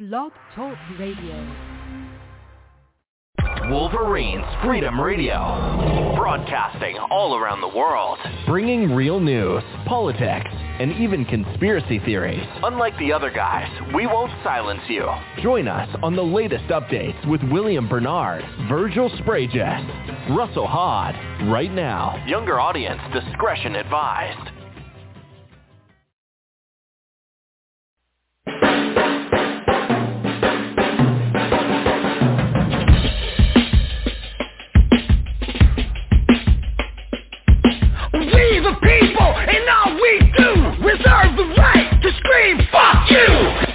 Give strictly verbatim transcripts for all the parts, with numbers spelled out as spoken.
Blog Talk Radio. Wolverines Freedom Radio, broadcasting all around the world, bringing real news, politics, and even conspiracy theories. Unlike the other guys, we won't silence you. Join us on the latest updates with William Bernard, Virgil Spragus, Russell Hod, right now. Younger audience discretion advised. Reserve the right to scream, fuck you!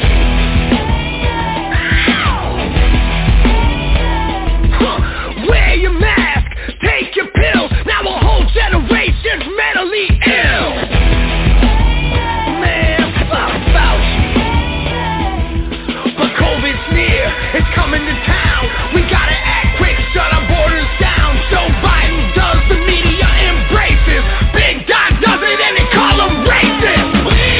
Huh. Wear your mask, take your pills, now a whole generation's mentally ill. Man, fuck Fauci. But COVID's near, it's coming to town. We gotta act quick, shut our borders down. Joe Biden does, the media embraces. Big Doc does it and they call him racist.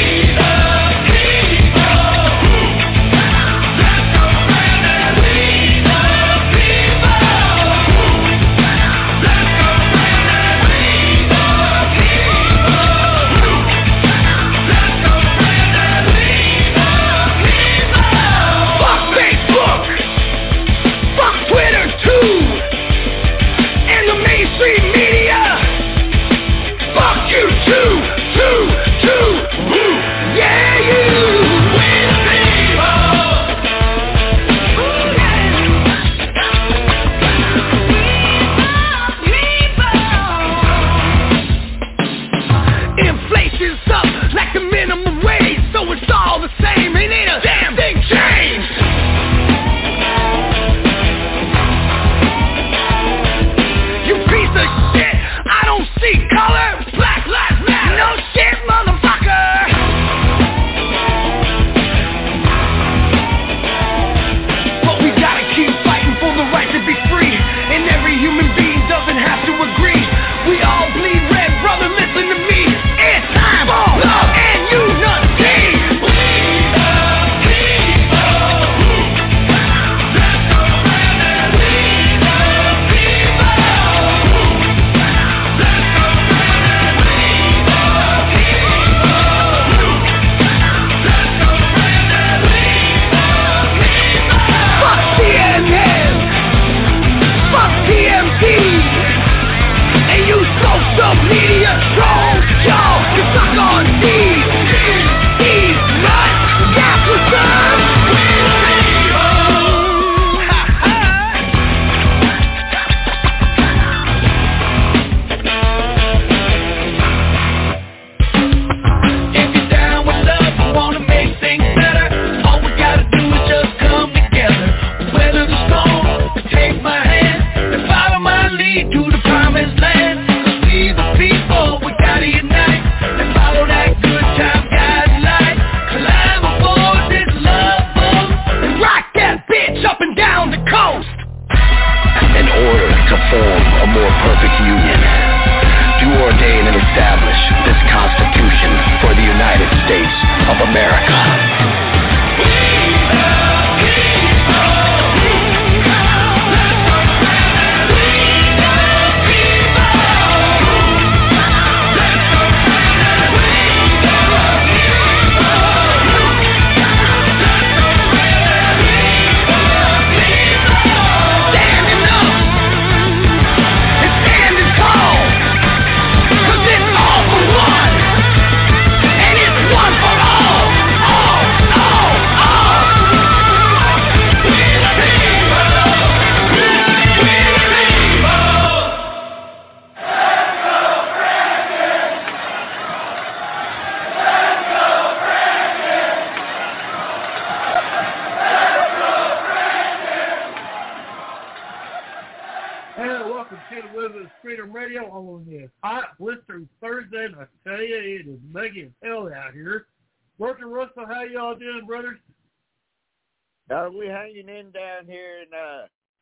Uh, we hanging in down here in uh,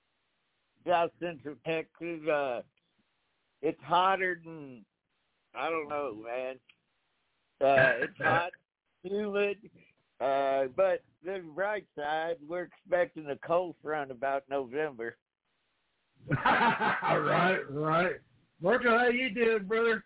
South Central Texas. Uh, it's hotter than, I don't know, man. Uh, it's hot, humid. Uh, but the bright side, we're expecting a cold front about November. right, right. Virgil, how you doing, brother?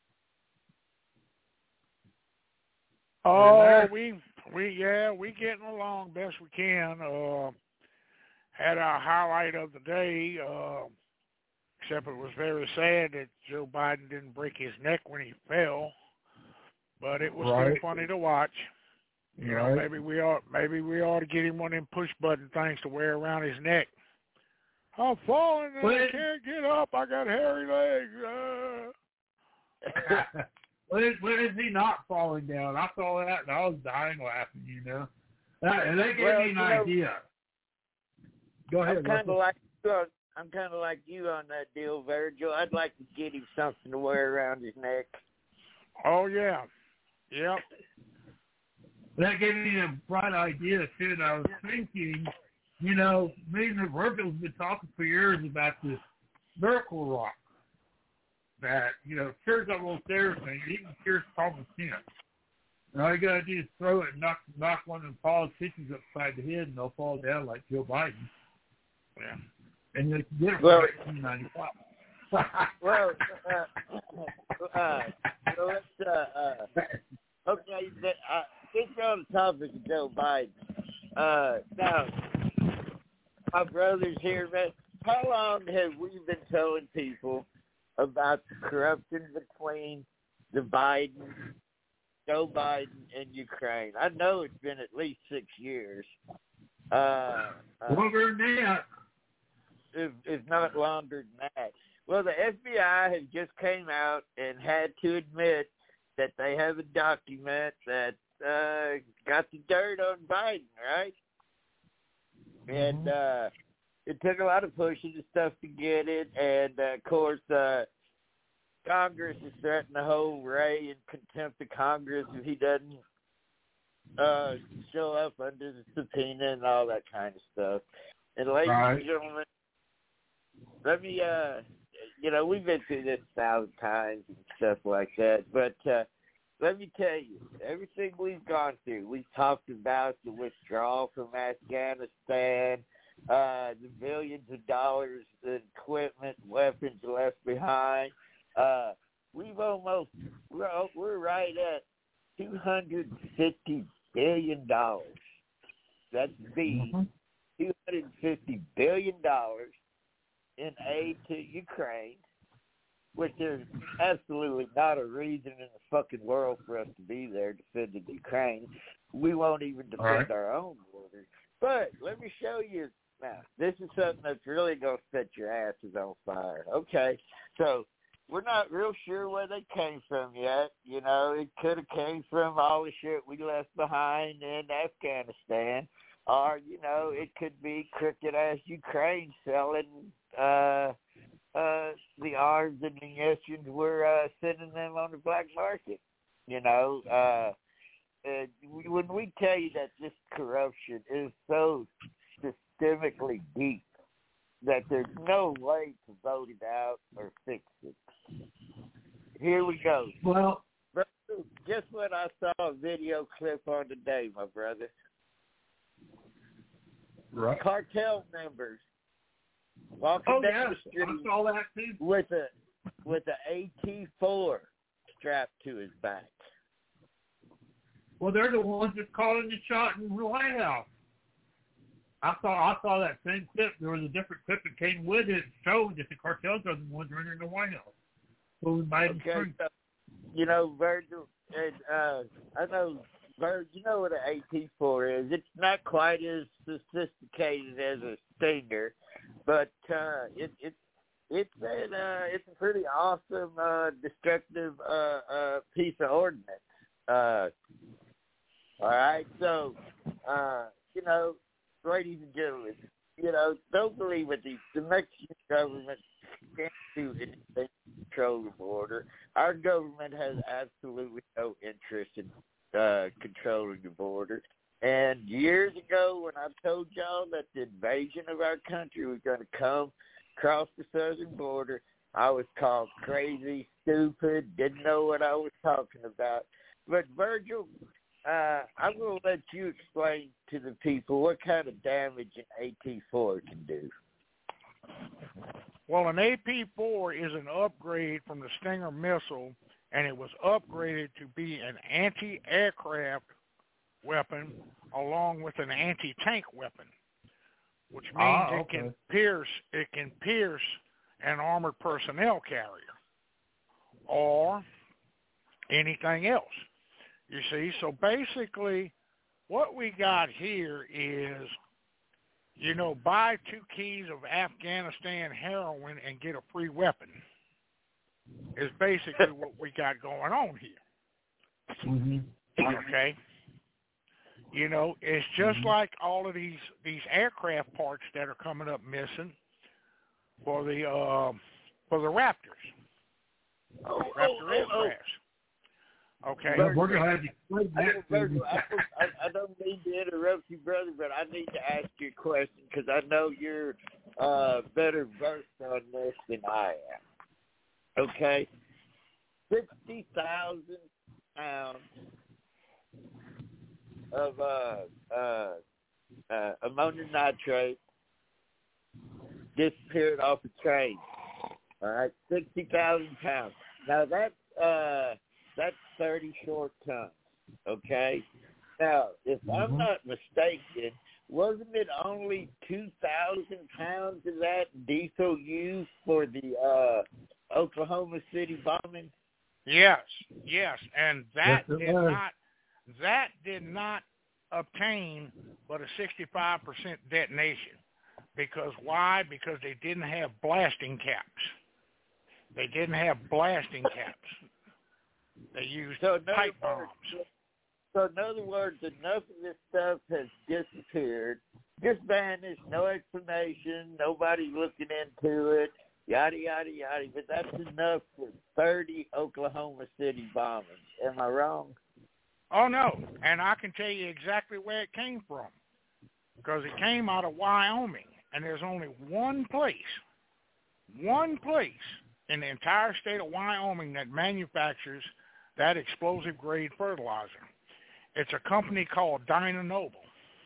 Oh, we we yeah, we getting along best we can. Uh, had our highlight of the day. Uh, except it was very sad that Joe Biden didn't break his neck when he fell. But it was right. still funny to watch. You right. know, maybe we ought maybe we ought to get him one of them push button things to wear around his neck. I'm falling and I can't get up. I got hairy legs. Uh. when, is, when is he not falling down? I saw that and I was dying laughing, you know. That, and that gave well, me an know, idea. Go ahead. I'm kind of like you on, I'm kind of like you on that deal, Virgil. I'd like to get him something to wear around his neck. Oh yeah, yep. That gave me a bright idea too. And I was thinking, you know, me and Virgil's been talking for years about this miracle rock that, you know, cures almost everything. It even cures common sense. And all you got to do is throw it and knock, knock one of the politicians upside the head and they'll fall down like Joe Biden. Yeah. And they can get it well, for nineteen ninety-five. well, uh, uh, so let's, uh, uh, okay, uh, it's on the topic of Joe Biden. Uh, now, my brothers here, man, how long have we been telling people about the corruption between the Biden, Joe Biden, and Ukraine? I know it's been at least six years. Uh, uh, Longer than that. If, if not longer than that. Well, the F B I has just came out and had to admit that they have a document that uh, got the dirt on Biden, right? And uh, it took a lot of pushing and stuff to get it. And, uh, of course, uh, Congress is threatening to hold Ray in contempt of Congress if he doesn't uh, show up under the subpoena and all that kind of stuff. And, ladies right. and gentlemen, let me, uh, you know, we've been through this a thousand times and stuff like that, but uh, let me tell you, everything we've gone through, we've talked about the withdrawal from Afghanistan, uh, the billions of dollars in equipment, weapons left behind. Uh, we've almost, we're, we're right at two hundred fifty billion dollars. That's B, mm-hmm. two hundred fifty billion dollars in aid to Ukraine, which there's absolutely not a reason in the fucking world for us to be there defending Ukraine. We won't even defend right. our own borders. But let me show you now. This is something that's really going to set your asses on fire. Okay, so we're not real sure where they came from yet. You know, it could have came from all the shit we left behind in Afghanistan. Or, you know, it could be crooked-ass Ukraine selling uh, uh, the arms and munitions we're uh, sending them on the black market. You know, uh, uh, when we tell you that this corruption is so systemically deep that there's no way to vote it out or fix it. Here we go. Well, guess what I saw a video clip on today, my brother? Right. Cartel members walking oh, down yeah. the street I saw that too. with a with a A T four strapped to his back. Well, they're the ones that called in the shot in the White House. I saw I saw that same clip. There was a different clip that came with it, showed that the cartels are the ones running the White House. Well, we made okay, so, you know, Virgil, and, uh, I know. Bird, you know what an A T four is. It's not quite as sophisticated as a Stinger, but uh, it, it, it's, an, uh, it's a pretty awesome, uh, destructive uh, uh, piece of ordnance. Uh, all right, so, uh, you know, ladies and gentlemen, you know, don't believe what the, the Mexican government can't do anything to control the border. Our government has absolutely no interest in Uh, controlling the border. And years ago when I told y'all that the invasion of our country was going to come across the southern border, I was called crazy, stupid, didn't know what I was talking about. But Virgil, uh, I'm going to let you explain to the people what kind of damage an A P four can do. Well, an A P four is an upgrade from the Stinger missile, and it was upgraded to be an anti-aircraft weapon along with an anti-tank weapon, which means ah, it okay. can pierce it can pierce an armored personnel carrier or anything else. You see, so basically what we got here is, you know, buy two keys of Afghanistan heroin and get a free weapon is basically what we got going on here. Mm-hmm. Okay? You know, it's just mm-hmm. like all of these, these aircraft parts that are coming up missing for the uh, for the Raptors. Oh, Raptor oh, oh, aircrafts. Okay. Well, we're going to have to explain I, that. Virgil, I, I, I don't mean to interrupt you, brother, but I need to ask you a question because I know you're uh, better versed on this than I am. Okay? fifty thousand pounds of uh, uh, uh, ammonium nitrate disappeared off a train. All right? sixty thousand pounds. Now, that's, uh, that's thirty short tons. Okay? Now, if mm-hmm. I'm not mistaken, wasn't it only two thousand pounds of that diesel used for the uh, Oklahoma City bombing? Yes, yes, and that yes, did was. not that did not obtain but a sixty-five percent detonation. Because why? Because they didn't have blasting caps. They didn't have blasting caps. They used so pipe words, bombs. So in other words, enough of this stuff has disappeared, just vanished, no explanation, nobody looking into it, yada, yada, yada. But that's enough for thirty Oklahoma City bombings. Am I wrong? Oh, no. And I can tell you exactly where it came from. Because it came out of Wyoming. And there's only one place, one place in the entire state of Wyoming that manufactures that explosive-grade fertilizer. It's a company called Dyna Noble.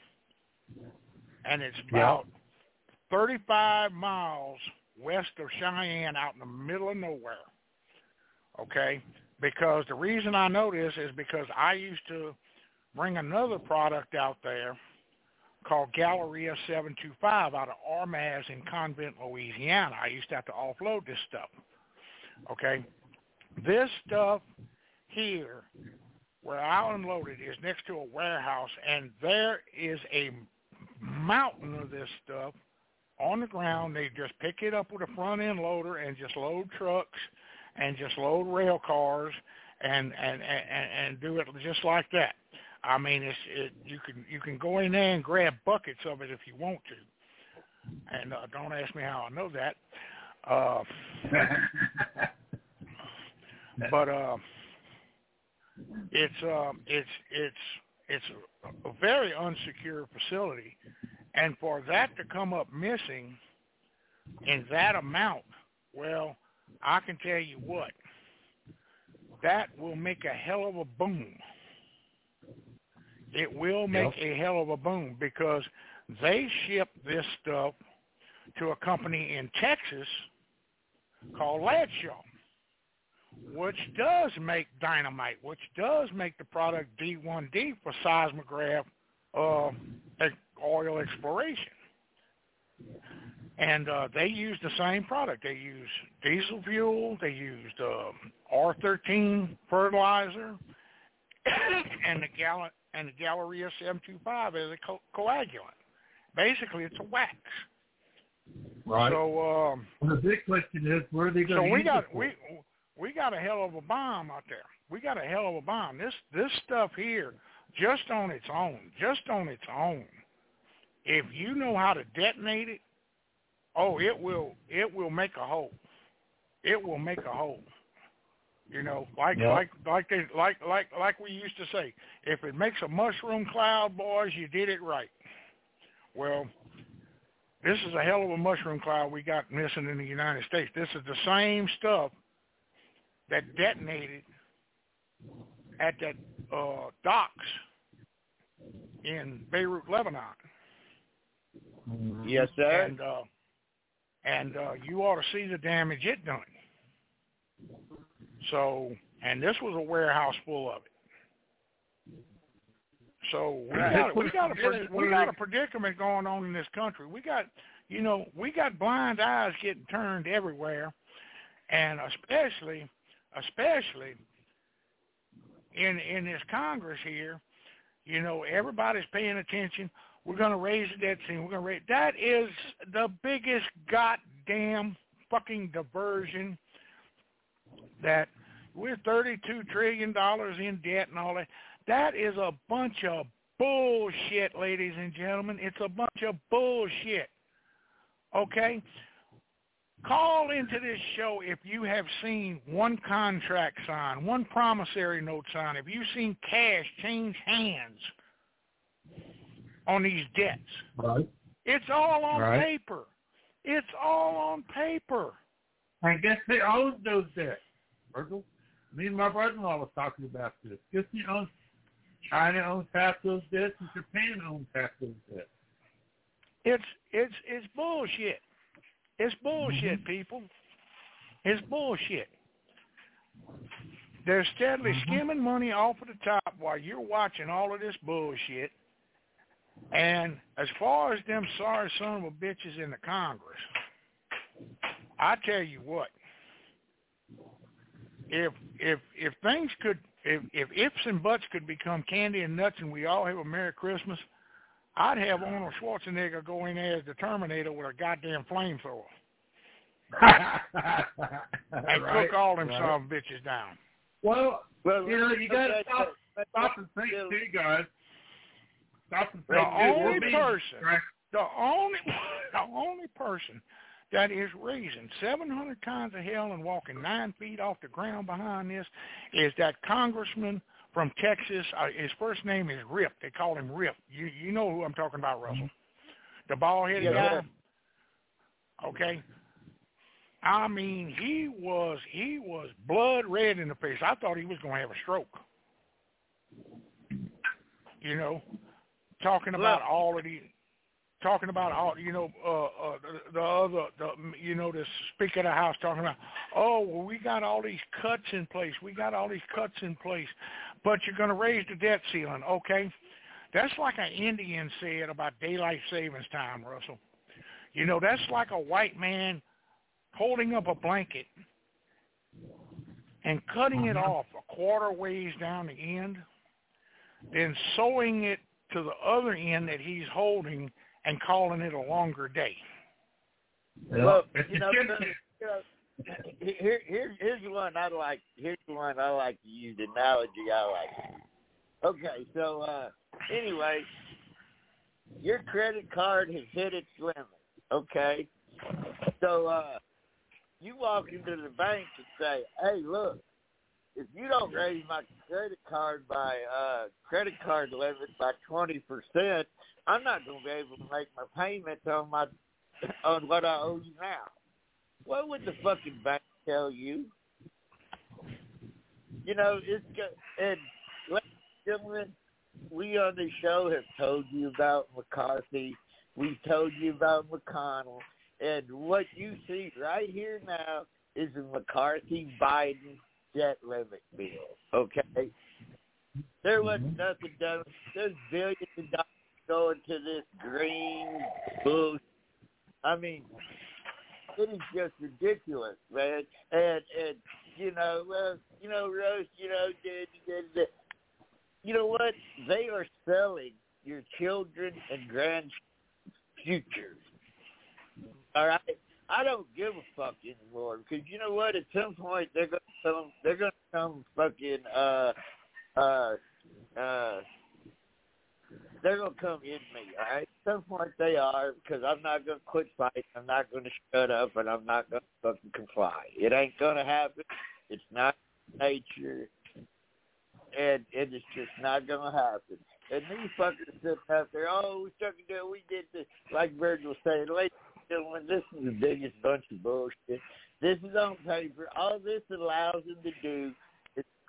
And it's about yeah. thirty-five miles west of Cheyenne, out in the middle of nowhere. Okay? Because the reason I know this is because I used to bring another product out there called Galleria seven two five out of Armaz in Convent, Louisiana. I used to have to offload this stuff. Okay? This stuff here, where I unloaded, is next to a warehouse, and there is a mountain of this stuff on the ground. They just pick it up with a front-end loader and just load trucks and just load rail cars and, and, and, and do it just like that. I mean, it's it, you can you can go in there and grab buckets of it if you want to. And uh, don't ask me how I know that. Uh, but uh, it's uh, it's it's it's a, a very unsecure facility, and for that to come up missing in that amount, well, I can tell you what, that will make a hell of a boom. It will make yep. a hell of a boom because they ship this stuff to a company in Texas called Ladshaw, which does make dynamite, which does make the product D one D for seismograph uh, oil exploration. And uh, they use the same product. They use diesel fuel. They used uh, R thirteen fertilizer and the gallon. And the Galleria seven two five is a co- coagulant. Basically, it's a wax. Right. So um, well, the big question is, where are they going to so we use got it for? we we got a hell of a bomb out there. We got a hell of a bomb. This this stuff here, just on its own, just on its own, if you know how to detonate it, oh, it will it will make a hole. It will make a hole. You know, like yep. like like they like like like we used to say, if it makes a mushroom cloud, boys, you did it right. Well, this is a hell of a mushroom cloud we got missing in the United States. This is the same stuff that detonated at that uh, docks in Beirut, Lebanon. Yes, sir. And uh, and uh, you ought to see the damage it done. So, and this was a warehouse full of it. So we got we got a we got a predicament going on in this country. We got you know we got blind eyes getting turned everywhere, and especially especially in in this Congress here, you know everybody's paying attention. We're going to raise the debt ceiling. We're going to raise that is the biggest goddamn fucking diversion. That we're thirty-two trillion dollars in debt and all that. That is a bunch of bullshit, ladies and gentlemen. It's a bunch of bullshit. Okay? Call into this show if you have seen one contract signed, one promissory note signed, if you've seen cash change hands on these debts. Right. It's all on right. paper. It's all on paper. I guess they own those debts. Virgil, me and my brother-in-law was talking about this. Guess he owns, China owns half those debts, and Japan owns half those debts. It's it's it's bullshit. It's bullshit, mm-hmm. people. It's bullshit. They're steadily mm-hmm. skimming money off of the top while you're watching all of this bullshit. And as far as them sorry son of a bitches in the Congress, I tell you what. If if if things could if if ifs and buts could become candy and nuts and we all have a Merry Christmas, I'd have Arnold Schwarzenegger go in there as the Terminator with a goddamn flamethrower and right, cook all them right. son of bitches down. Well, well you know you got to stop, stop and think too, guys. Stop and think. The only person, right? the only the only person. that is raising seven hundred kinds of hell and walking nine feet off the ground behind this is that congressman from Texas. Uh, his first name is Rip. They call him Rip. You you know who I'm talking about, Russell. The bald-headed yeah. guy? Okay. I mean, he was he was blood red in the face. I thought he was going to have a stroke. You know, talking about well, all of these... Talking about all, you know, uh, uh, the, the other, the, you know, the Speaker of the House talking about, oh, well, we got all these cuts in place. We got all these cuts in place, but you're going to raise the debt ceiling, okay? That's like an Indian said about daylight savings time, Russell. You know, that's like a white man holding up a blanket and cutting it off a quarter ways down the end, then sewing it to the other end that he's holding and calling it a longer day. Well, you know, you know here, here, here's the one I like. Here's the one I like to use. The analogy I like. Okay, so uh, anyway, your credit card has hit its limit. Okay, so uh, you walk into the bank and say, "Hey, look, if you don't raise my credit card by uh, credit card limit by twenty percent, I'm not going to be able to make my payments on my on what I owe you now." What would the fucking bank tell you? You know, it's and ladies and gentlemen, we on this show have told you about McCarthy. We've told you about McConnell, and what you see right here now is a McCarthy-Biden debt limit bill. Okay, there wasn't nothing done. There's billions of dollars going to this green bullshit. I mean, it is just ridiculous, man. And and you know, well, you know, Rose, you know, did, did, did, you know what? They are selling your children and grandchildren's futures. All right, I don't give a fuck anymore because you know what? At some point, they're gonna come. They're gonna come fucking. Uh, uh, uh. They're going to come in me, all right? At some point they are, because I'm not going to quit fighting. I'm not going to shut up, and I'm not going to fucking comply. It ain't going to happen. It's not nature, and it is just not going to happen. And these fuckers sit out there, oh, we took it down, we did this. Like Virgil was saying, ladies and gentlemen, this is the biggest bunch of bullshit. This is on paper. All this allows them to do is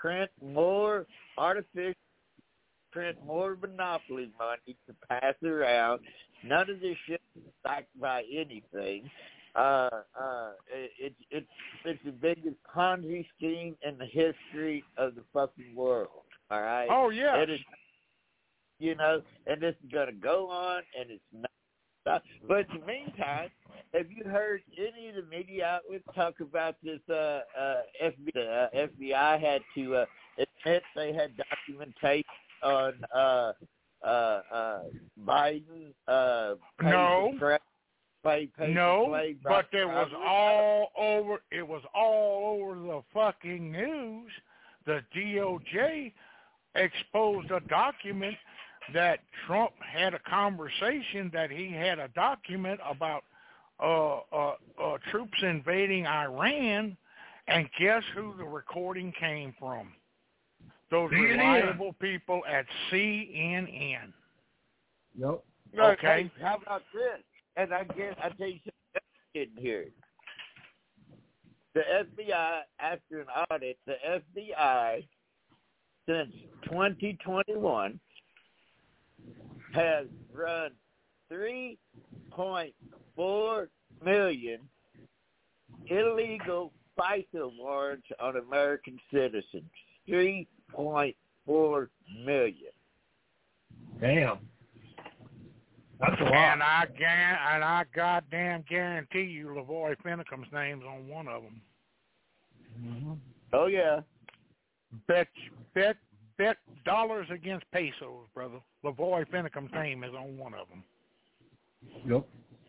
print more artificial, print more monopoly money to pass around. None of this shit is backed by anything. Uh, uh, it, it, it's it's the biggest Ponzi scheme in the history of the fucking world. All right. Oh yeah. It is, you know, and this is gonna go on, and it's not. But in the meantime, have you heard any of the media outlets talk about this? Uh, uh, F B I, uh, F B I had to uh, admit they had documentation on uh, uh, uh, Biden. Uh, no. Play, play, no, play, but there was all over. It was all over the fucking news. The D O J exposed a document that Trump had a conversation that he had a document about uh, uh, uh, troops invading Iran, and guess who the recording came from? Those C N N. reliable people at C N N. Yep. Okay. Hey, how about this? And I guess I tell you something I didn't hear. The F B I, after an audit, the F B I since twenty twenty-one has run three point four million illegal FISA warrants on American citizens. three point four million. Damn. That's a lot. And I gan- and I goddamn guarantee you, Lavoy Finicum's name's on one of them. Mm-hmm. Oh yeah. Bet, bet, bet dollars against pesos, brother. Lavoy Finicum's name is on one of them. Yep.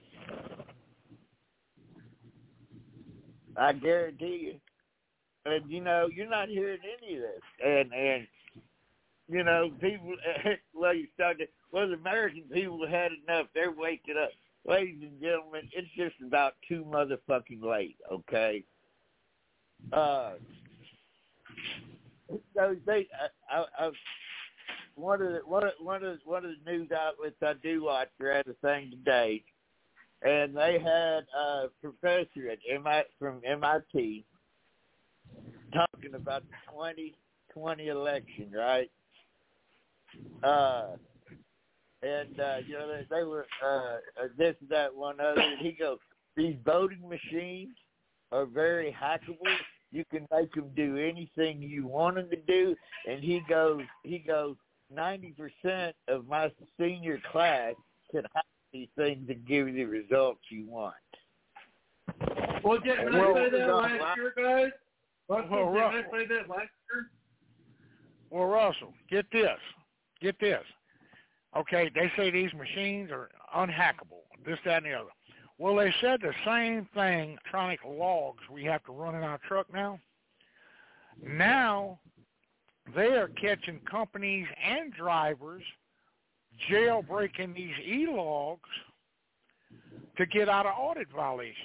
I guarantee you. And you know, you're not hearing any of this. And and you know, people. Well, you started. Well, the American people had enough. They're waking up. Ladies and gentlemen, it's just about too motherfucking late, okay? Uh, so they, I, I, I, one of the one of one of one of the news outlets I do watch read a thing today, and they had a professor at M I from M I T talking about the twenty twenty election, right? Uh. And, uh, you know, they, they were uh, this, that, one other. And he goes, these voting machines are very hackable. You can make them do anything you want them to do. And he goes, he goes, ninety percent of my senior class can hack these things and give you the results you want. Well, didn't I Well, say that last year, guys? Russell, Well, didn't Ru- I say that last year? Well, Russell, get this. Get this. Okay, they say these machines are unhackable, this, that, and the other. Well, they said the same thing, electronic logs we have to run in our truck now. Now, they are catching companies and drivers jailbreaking these e-logs to get out of audit violations.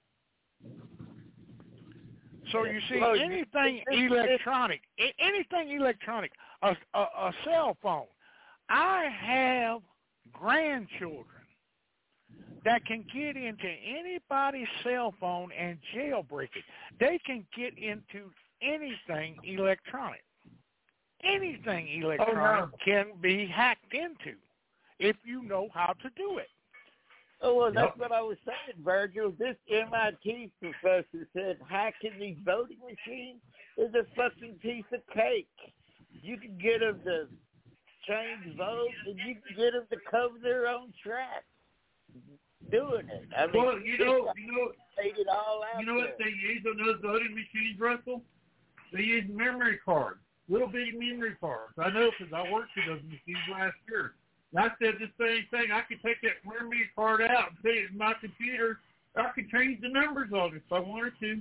So you see, Well, anything electronic, anything electronic, a, a, a cell phone. I have grandchildren that can get into anybody's cell phone and jailbreak it. They can get into anything electronic. Anything electronic Oh, no. can be hacked into if you know how to do it. Oh, well, that's Yep. what I was saying, Virgil. This M I T professor said hacking these voting machines is a fucking piece of cake. You can get them to change votes, and you can get them to cover their own tracks doing it. I mean, Well, you know, you know, laid it all out you know what there. they use on those voting machines, Russell? They use memory cards, little bitty memory cards. I know because I worked with those machines last year. And I said the same thing. I could take that memory card out and put it in my computer. I could change the numbers on it if I wanted to.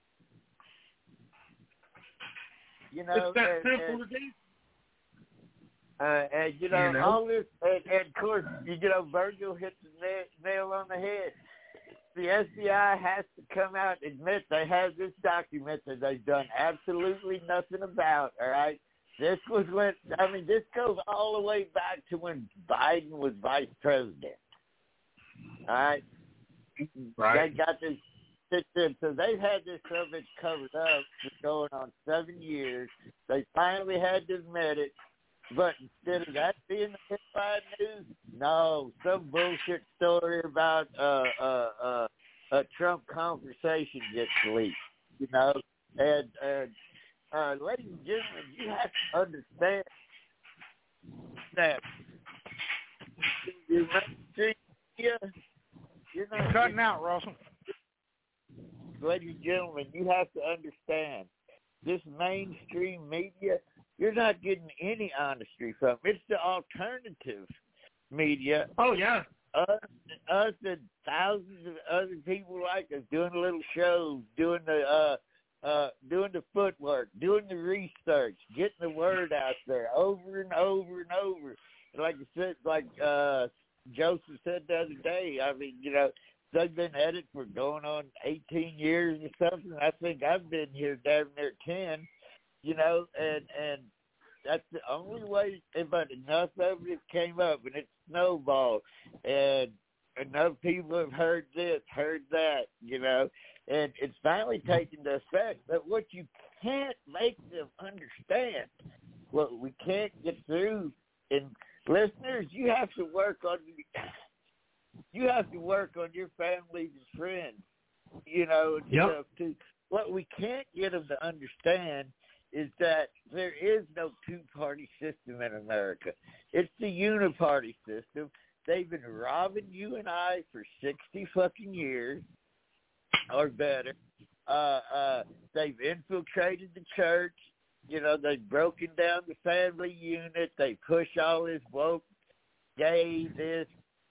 You know, It's that and, simple and, to do. Uh, and you know, You know? all this, and, and of course, you know, Virgil hit the na- nail on the head. The S B I has to come out and admit they have this document that they've done absolutely nothing about, all right? This was when, I mean, this goes all the way back to when Biden was vice president, all right? Right. They got this, So they've had this subject covered up for going on seven years. They finally had to admit it. But instead of that being the headline news, no, some bullshit story about uh, uh, uh, a Trump conversation gets leaked, you know. And, and uh, ladies and gentlemen, you have to understand that your mainstream media, you're not You're cutting out, Russell. Ladies and gentlemen, you have to understand this mainstream media, you're not getting any honesty from. It's the alternative media. Oh, yeah. Us, us and thousands of other people like us doing little shows, doing the uh, uh, doing the footwork, doing the research, getting the word out there over and over and over. Like I said, like uh, Joseph said the other day, I mean, you know, they've been at it for going on eighteen years or something. I think I've been here damn near ten, you know, and and that's the only way. But enough of it came up, and it snowballed, and enough people have heard this, heard that, you know, and it's finally taken the effect that what you can't make them understand, what we can't get through. And listeners, you have to work on you have to work on your families and friends, you know, and yep. stuff too. What we can't get them to understand is that there is no two-party system in America. It's the uniparty system. They've been robbing you and I for sixty fucking years or better. Uh, uh, they've infiltrated the church. You know, they've broken down the family unit. They push all this woke, gay, this,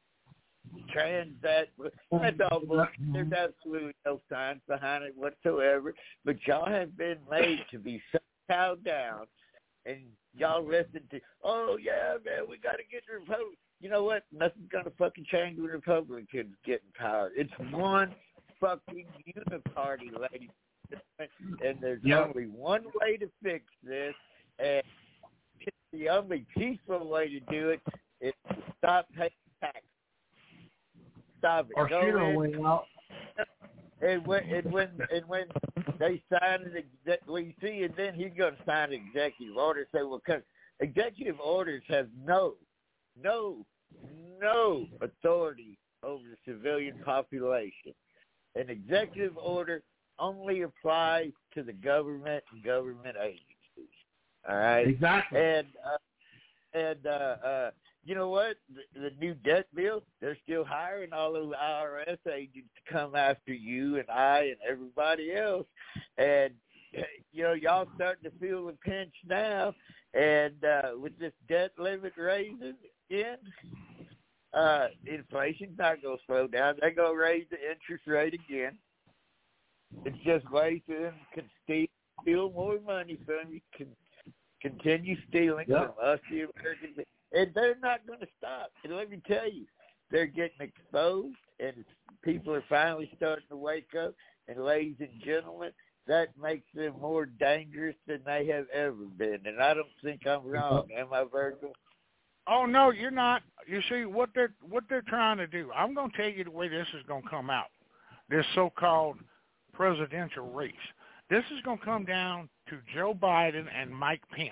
trans, that. That's all bullshit. There's absolutely no science behind it whatsoever. But y'all have been made to be so cowed down, and y'all listen to, oh, yeah, man, we got to get the Republicans. You know what? Nothing's going to fucking change when Republicans get in power. It's one fucking uniparty, ladies. And there's yep. only one way to fix this, and the only peaceful way to do it is to stop paying taxes. Stop it. Or Go shoot our in. way out. And when and when and when they sign an exec, well, you see, and then he's going to sign an executive order. Say, well, because executive orders have no, no, no authority over the civilian population. An executive order only applies to the government and government agencies. All right. Exactly. And uh, and uh, uh, you know what? The, the new debt bill, they're still hiring all those I R S agents to come after you and I and everybody else. And, you know, y'all starting to feel the pinch now. And uh, with this debt limit raising again, uh, inflation's not going to slow down. They're going to raise the interest rate again. It's just ways for them to steal, steal more money from you, can continue stealing yep. from us, the Americans. And they're not going to stop. And let me tell you, they're getting exposed, and people are finally starting to wake up. And ladies and gentlemen, that makes them more dangerous than they have ever been. And I don't think I'm wrong. Am I, Virgil? Oh, no, you're not. You see, what they're, what they're trying to do, I'm going to tell you the way this is going to come out, this so-called presidential race. This is going to come down to Joe Biden and Mike Pence,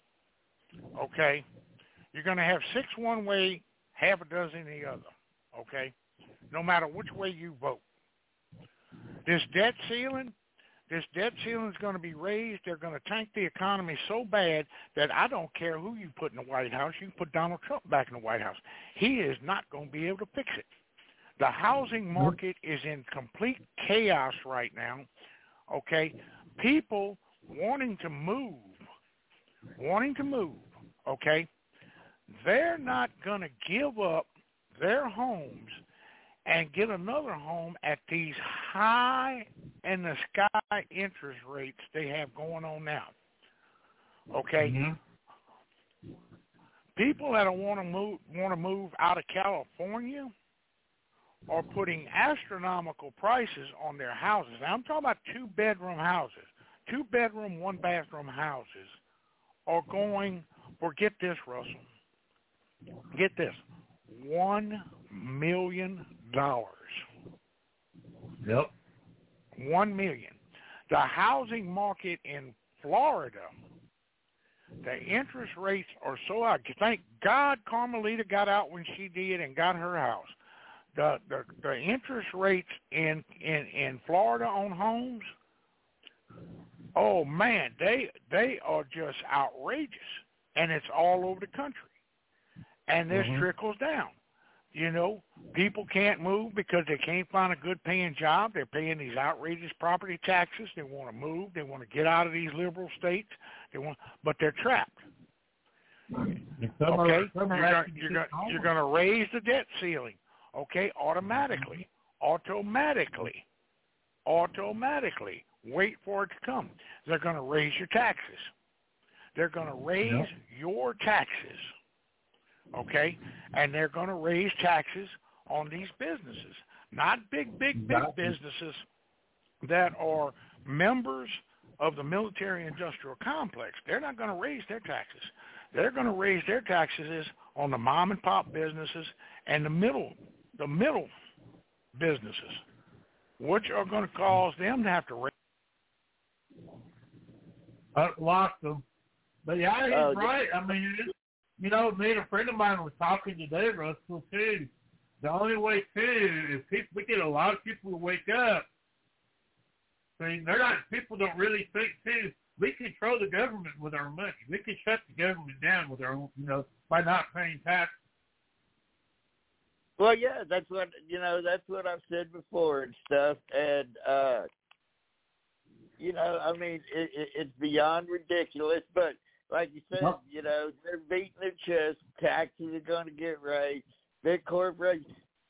okay? You're going to have six one way, half a dozen the other, okay? No matter which way you vote. This debt ceiling, this debt ceiling is going to be raised. They're going to tank the economy so bad that I don't care who you put in the White House. You can put Donald Trump back in the White House. He is not going to be able to fix it. The housing market is in complete chaos right now, okay? People wanting to move, wanting to move, okay? They're not going to give up their homes and get another home at these high-in-the-sky interest rates they have going on now, okay? Mm-hmm. People that want to move want to move out of California are putting astronomical prices on their houses. Now, I'm talking about two-bedroom houses. Two-bedroom, one-bathroom houses are going for, get this, Russell, get this, one million dollars. Yep. One million. The housing market in Florida, the interest rates are so high. Thank God Carmelita got out when she did and got her house. The the, the interest rates in, in, in Florida on homes, oh man, they they are just outrageous, and it's all over the country. And this mm-hmm. trickles down. You know, people can't move because they can't find a good paying job. They're paying these outrageous property taxes. They want to move. They want to get out of these liberal states. They want, but they're trapped. Okay, you're going you're going you're going to raise the debt ceiling. Okay, automatically, automatically, automatically. Wait for it to come. They're going to raise your taxes. They're going to raise yep. your taxes. Okay, and they're going to raise taxes on these businesses, not big, big, big businesses that are members of the military-industrial complex. They're not going to raise their taxes. They're going to raise their taxes on the mom-and-pop businesses and the middle, the middle businesses, which are going to cause them to have to raise. I lost them, but yeah, he's uh, right. I mean. It's, You know, me and a friend of mine was talking today, Russell, too. The only way, too, is people, we get a lot of people to wake up. I mean, they're not, people don't really think, too, we control the government with our money. We can shut the government down with our own, you know, by not paying taxes. Well, yeah, that's what, you know, that's what I've said before and stuff. And, uh, you know, I mean, it, it, it's beyond ridiculous, but like you said, you know, they're beating their chest. Taxes are going to get raised. Big corporations,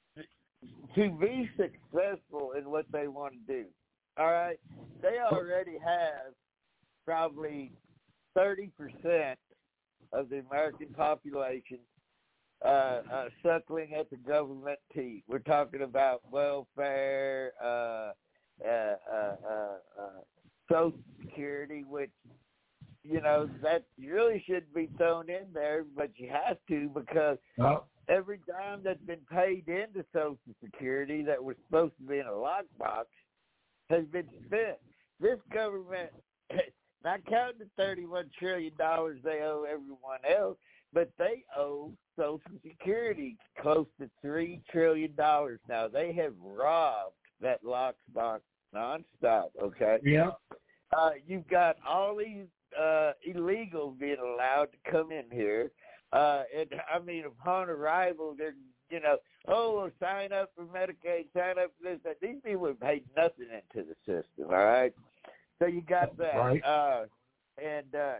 to be successful in what they want to do, all right, they already have probably thirty percent of the American population uh, uh, suckling at the government teat. We're talking about welfare, uh, uh, uh, uh, uh, Social Security, which, you know, that really shouldn't be thrown in there, but you have to because oh. every dime that's been paid into Social Security that was supposed to be in a lockbox has been spent. This government, not counting the thirty-one trillion dollars they owe everyone else, but they owe Social Security close to three trillion dollars now. They have robbed that lockbox nonstop, okay? Yeah. Uh, you've got all these Uh, illegals being allowed to come in here. Uh, and, I mean, upon arrival, they're, you know, oh, well, sign up for Medicaid, sign up for this, that. These people have paid nothing into the system, all right? So you got that. Right. Uh, and uh,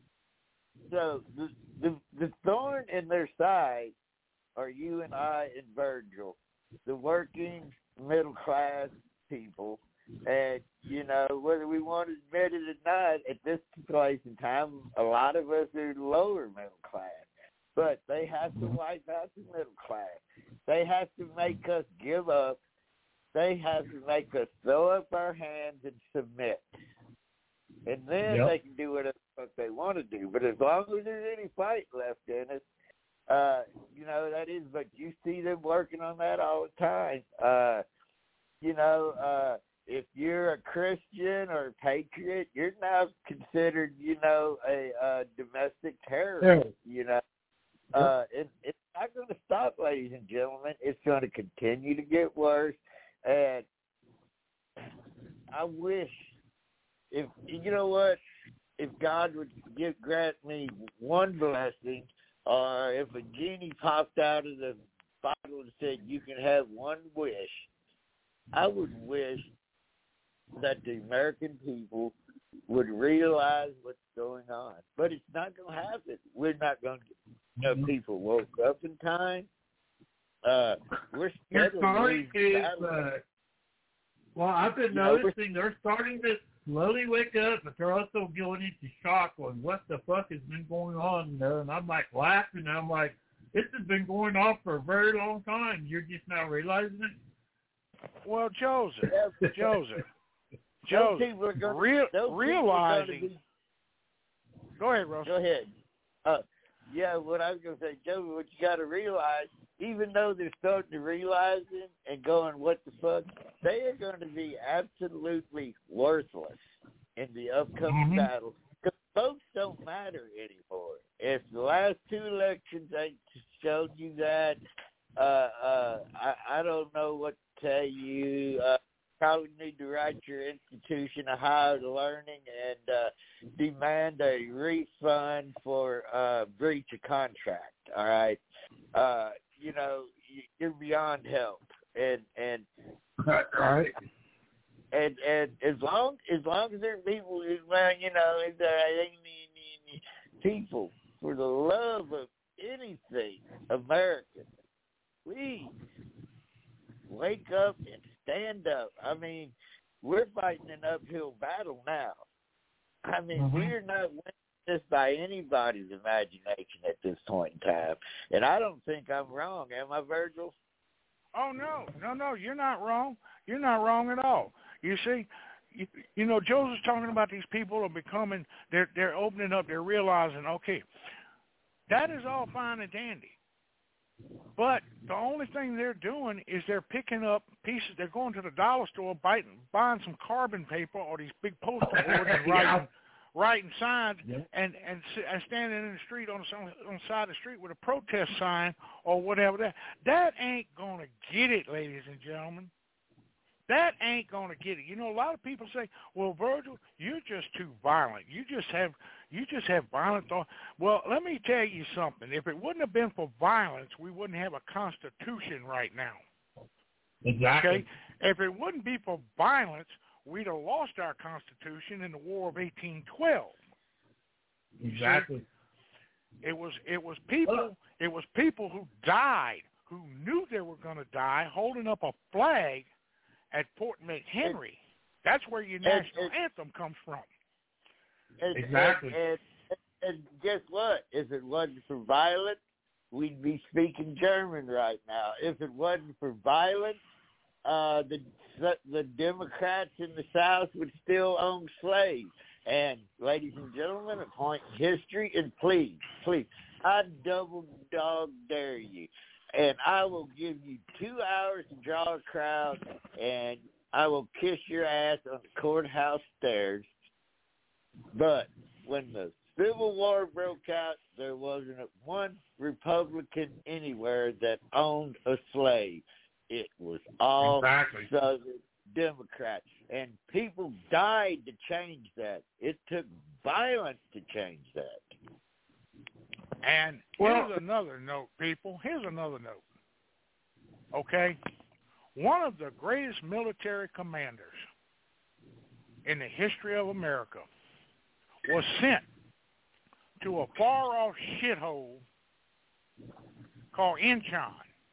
so the, the, the thorn in their side are you and I and Virgil, the working middle-class people. And, you know, whether we want to admit it or not, at this place in time, a lot of us are lower middle class. But they have to wipe out the middle class. They have to make us give up. They have to make us throw up our hands and submit. And then yep. they can do whatever they want to do. But as long as there's any fight left in us, uh, you know, that is, but you see them working on that all the time. Uh, you know, uh, if you're a Christian or a patriot, you're now considered, you know, a, a domestic terrorist, yeah. you know. Uh, it, it's not going to stop, ladies and gentlemen. It's going to continue to get worse. And I wish, if, you know what, if God would give, grant me one blessing, or if a genie popped out of the bottle and said, you can have one wish, I would wish that the American people would realize what's going on. But it's not going to happen. We're not going to get enough people woke up in time. Uh, we're starting to, uh, well, I've been you noticing know, they're starting to slowly wake up, but they're also going into shock on what the fuck has been going on, you know? And I'm like laughing, and I'm like, this has been going on for a very long time. You're just now realizing it? Well, Joseph, Joseph. Joe, gonna, real, realizing. Be, go ahead, Russell. Go ahead. Uh, yeah, what I was going to say, Joe, what you got to realize even though they're starting to realize it and going, what the fuck, they are going to be absolutely worthless in the upcoming mm-hmm. battle. Because votes don't matter anymore. If the last two elections ain't showed you that, uh, uh, I, I don't know what to tell you. Uh, probably need to write your institution of higher learning and uh, demand a refund for uh, breach of contract, all right? Uh, you know, you're beyond help. And, and, right. and, and as long, as long as there are people, well, you know, people, for the love of anything American, please wake up and stand up. I mean, we're fighting an uphill battle now. I mean, mm-hmm. we're not winning this by anybody's imagination at this point in time. And I don't think I'm wrong. Am I, Virgil? Oh, no. No, no, you're not wrong. You're not wrong at all. You see, you, you know, Joseph's talking about these people are becoming, they're, they're opening up, they're realizing, okay, that is all fine and dandy. But the only thing they're doing is they're picking up pieces. They're going to the dollar store, biting, buying some carbon paper or these big poster boards and writing, yeah. writing signs yeah. and, and and standing in the street on the, on the side of the street with a protest sign or whatever. That that ain't going to get it, ladies and gentlemen. That ain't going to get it. You know, a lot of people say, well, Virgil, you're just too violent. You just have you just have violent thoughts. Well, let me tell you something. If it wouldn't have been for violence, we wouldn't have a constitution right now. Exactly. Okay? If it wouldn't be for violence, we'd have lost our Constitution in the War of eighteen twelve. Exactly. See, it was it was people it was people who died, who knew they were going to die, holding up a flag at Fort McHenry. That's where your national and, anthem comes from. And, exactly. And, and, and guess what? If it wasn't for violence, we'd be speaking German right now. If it wasn't for violence, uh, the the Democrats in the South would still own slaves. And, ladies and gentlemen, a point in history, and please, please, I double dog dare you. And I will give you two hours to draw a crowd, and I will kiss your ass on the courthouse stairs. But when the Civil War broke out, there wasn't one Republican anywhere that owned a slave. It was all exactly. Southern Democrats. And people died to change that. It took violence to change that. And well, here's another note, people. Here's another note. Okay? One of the greatest military commanders in the history of America was sent to a far-off shithole called Incheon.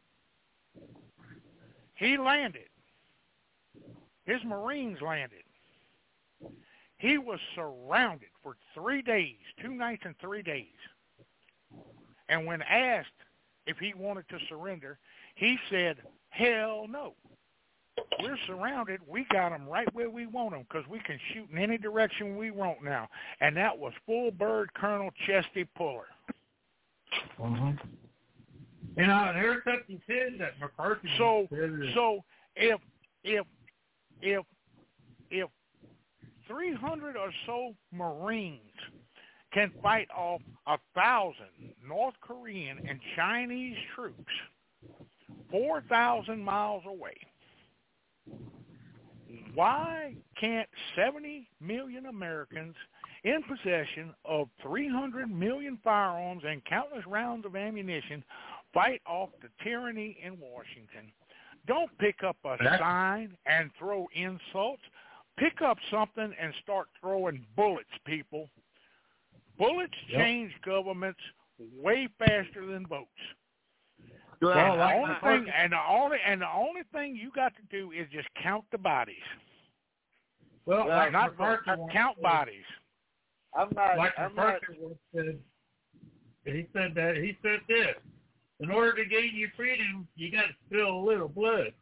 He landed. His Marines landed. He was surrounded for three days, two nights and three days. And when asked if he wanted to surrender, he said, hell no. We're surrounded. We got them right where we want them because we can shoot in any direction we want now. And that was full bird Colonel Chesty Puller. Mm-hmm. You know, and there's something said that McCarthy So, said that, so if if if if three hundred or so Marines can fight off a thousand North Korean and Chinese troops four thousand miles away, why can't seventy million Americans in possession of three hundred million firearms and countless rounds of ammunition fight off the tyranny in Washington? Don't pick up a sign and throw insults. Pick up something and start throwing bullets, people. Bullets yep. change governments way faster than votes. Well, and, like the only thing, and the only and the only thing you got to do is just count the bodies. Well, well like not, McCarthy not count said, bodies. I'm not. Like I'm McCarthy not. said, he said that he said this: in order to gain your freedom, you got to spill a little blood.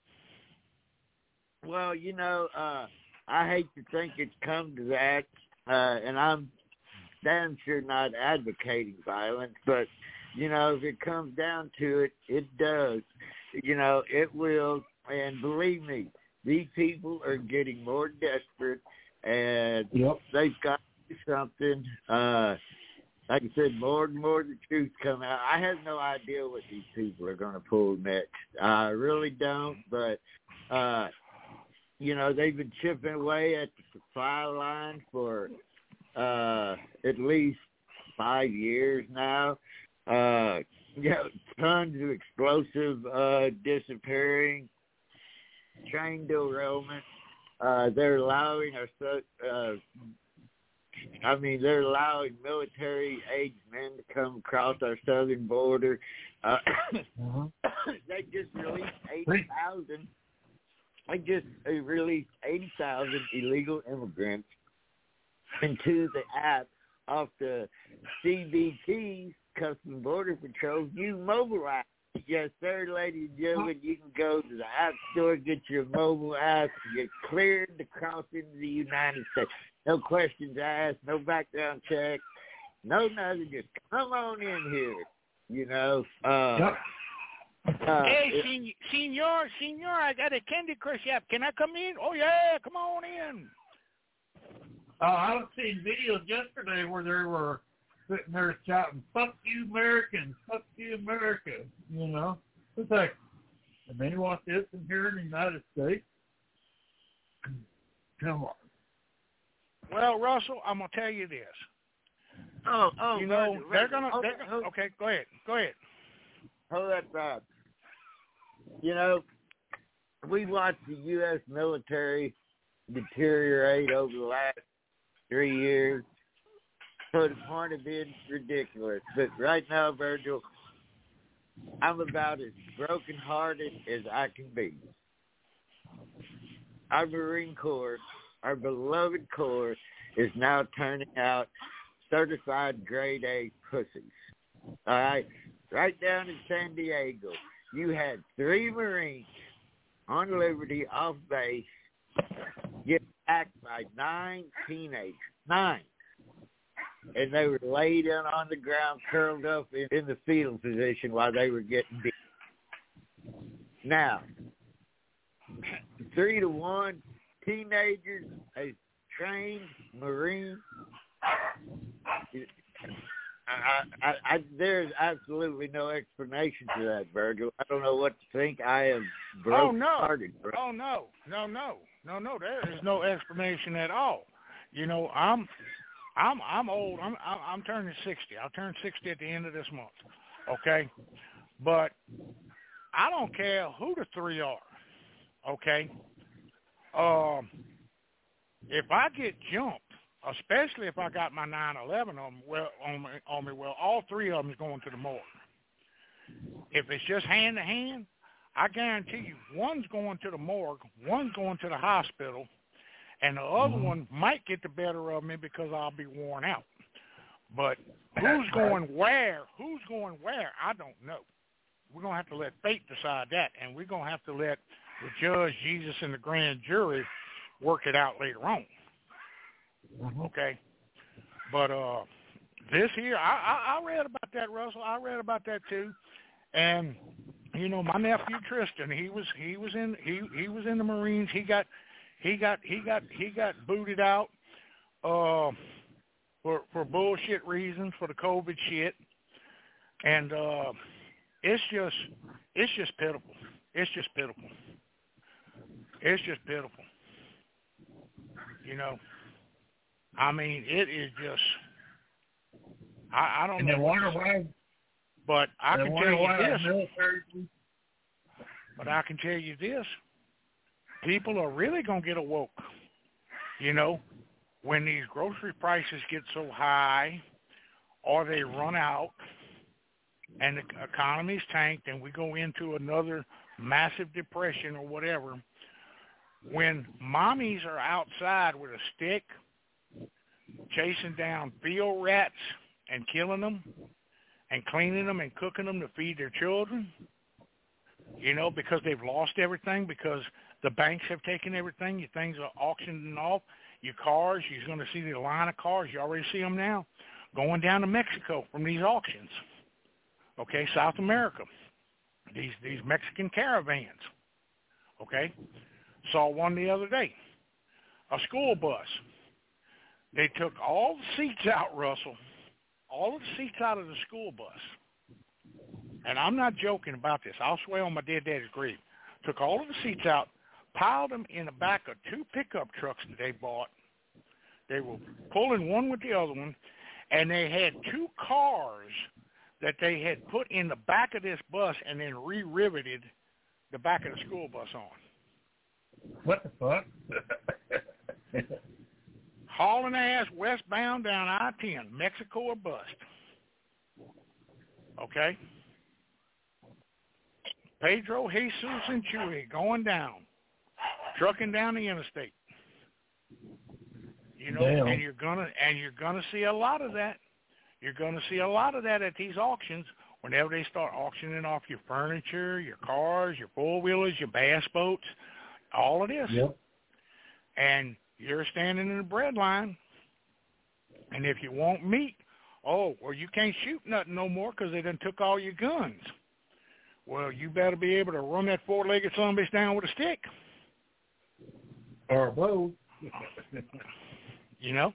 Well, you know, uh, I hate to think it's come to that, uh, and I'm damn sure not advocating violence, but you know, if it comes down to it, it does. You know, it will. And believe me, these people are getting more desperate, and yep. they've got to do something. Uh, like I said, more and more the truth come out. I have no idea what these people are going to pull next. I really don't, but, uh, you know, they've been chipping away at the supply line for uh, at least five years now. Uh, you know, tons of explosive uh, disappearing, train derailment. Uh, they're allowing our, uh, I mean, they're allowing military-aged men to come across our southern border. Uh, uh-huh. They just released eighty thousand. They just released eighty thousand illegal immigrants into the app off the C B T's, Customs and Border Patrol, new mobile app. Yes, sir, ladies and gentlemen, you can go to the app store, get your mobile app, and get cleared to cross into the United States. No questions asked, no background check, no nothing. Just come on in here, you know. Uh, yep. uh, hey, it, sen- senor, senor, I got a Candy Crush app. Can I come in? Oh, yeah, come on in. Uh, I was seeing videos yesterday where they were sitting there shouting, "Fuck you, Americans! Fuck you, America!" You know, it's like, and they want this in here in the United States. Come on. Well, Russell, I'm gonna tell you this. oh, oh, you know, Roger, they're Roger, gonna. hold, They're gonna hold, okay, go ahead. Go ahead. hold that thought. You know, we watched the U S military deteriorate over the last three years. To the point of being ridiculous. But right now, Virgil, I'm about as brokenhearted as I can be. Our Marine Corps, our beloved Corps, is now turning out certified grade A pussies. All right? Right down in San Diego, you had three Marines on Liberty off base get attacked by nine teenagers. Nine. And they were laid in on the ground, curled up in, in the fetal position while they were getting beat. Now, three to one, teenagers, a trained Marine. I, I, I, there's absolutely no explanation for that, Virgil. I don't know what to think. I am broken-hearted. Oh, no. Oh, no. No, no. No, no, there is no explanation at all. You know, I'm... I'm I'm old. I'm I'm turning sixty. I'll turn sixty at the end of this month. Okay, but I don't care who the three are. Okay, um, if I get jumped, especially if I got my nine eleven on well on me, on me, well, all three of them is going to the morgue. If it's just hand to hand, I guarantee you, one's going to the morgue, one's going to the hospital. And the other one might get the better of me because I'll be worn out. But who's going where, who's going where, I don't know. We're going to have to let fate decide that, and we're going to have to let the judge, Jesus, and the grand jury work it out later on. Okay? But uh, this here, I, I, I read about that, Russell. I read about that, too. And, you know, my nephew, Tristan, he was he was in he he was in the Marines. He got... He got he got he got booted out uh, for for bullshit reasons, for the COVID shit, and uh, it's just it's just pitiful. It's just pitiful. It's just pitiful. You know, I mean, it is just I, I don't and know. They wonder why, but I can tell you this. Military... But I can tell you this. People are really going to get awoke, you know, when these grocery prices get so high or they run out and the economy's tanked and we go into another massive depression or whatever. When mommies are outside with a stick chasing down field rats and killing them and cleaning them and cooking them to feed their children, you know, because they've lost everything, because the banks have taken everything. Your things are auctioned off. Your cars, you're going to see the line of cars. You already see them now going down to Mexico from these auctions. okay, South America, these these Mexican caravans, okay. Saw one the other day, a school bus. They took all the seats out, Russell, all of the seats out of the school bus. And I'm not joking about this. I'll swear on my dead daddy's grave. Took all of the seats out, piled them in the back of two pickup trucks that they bought. They were pulling one with the other one, and they had two cars that they had put in the back of this bus and then re-riveted the back of the school bus on. What the fuck? Hauling ass westbound down I ten, Mexico or bust. Okay? Pedro, Jesus, and Chewy going down, trucking down the interstate. You know, Damn. and you're gonna and you're gonna see a lot of that. You're gonna see a lot of that at these auctions. Whenever they start auctioning off your furniture, your cars, your four wheelers, your bass boats, all of this. Yep. And you're standing in the bread line, and if you want meat, oh, well, you can't shoot nothing no more because they done took all your guns. Well, you better be able to run that four-legged son of a bitch down with a stick. Or both. You know?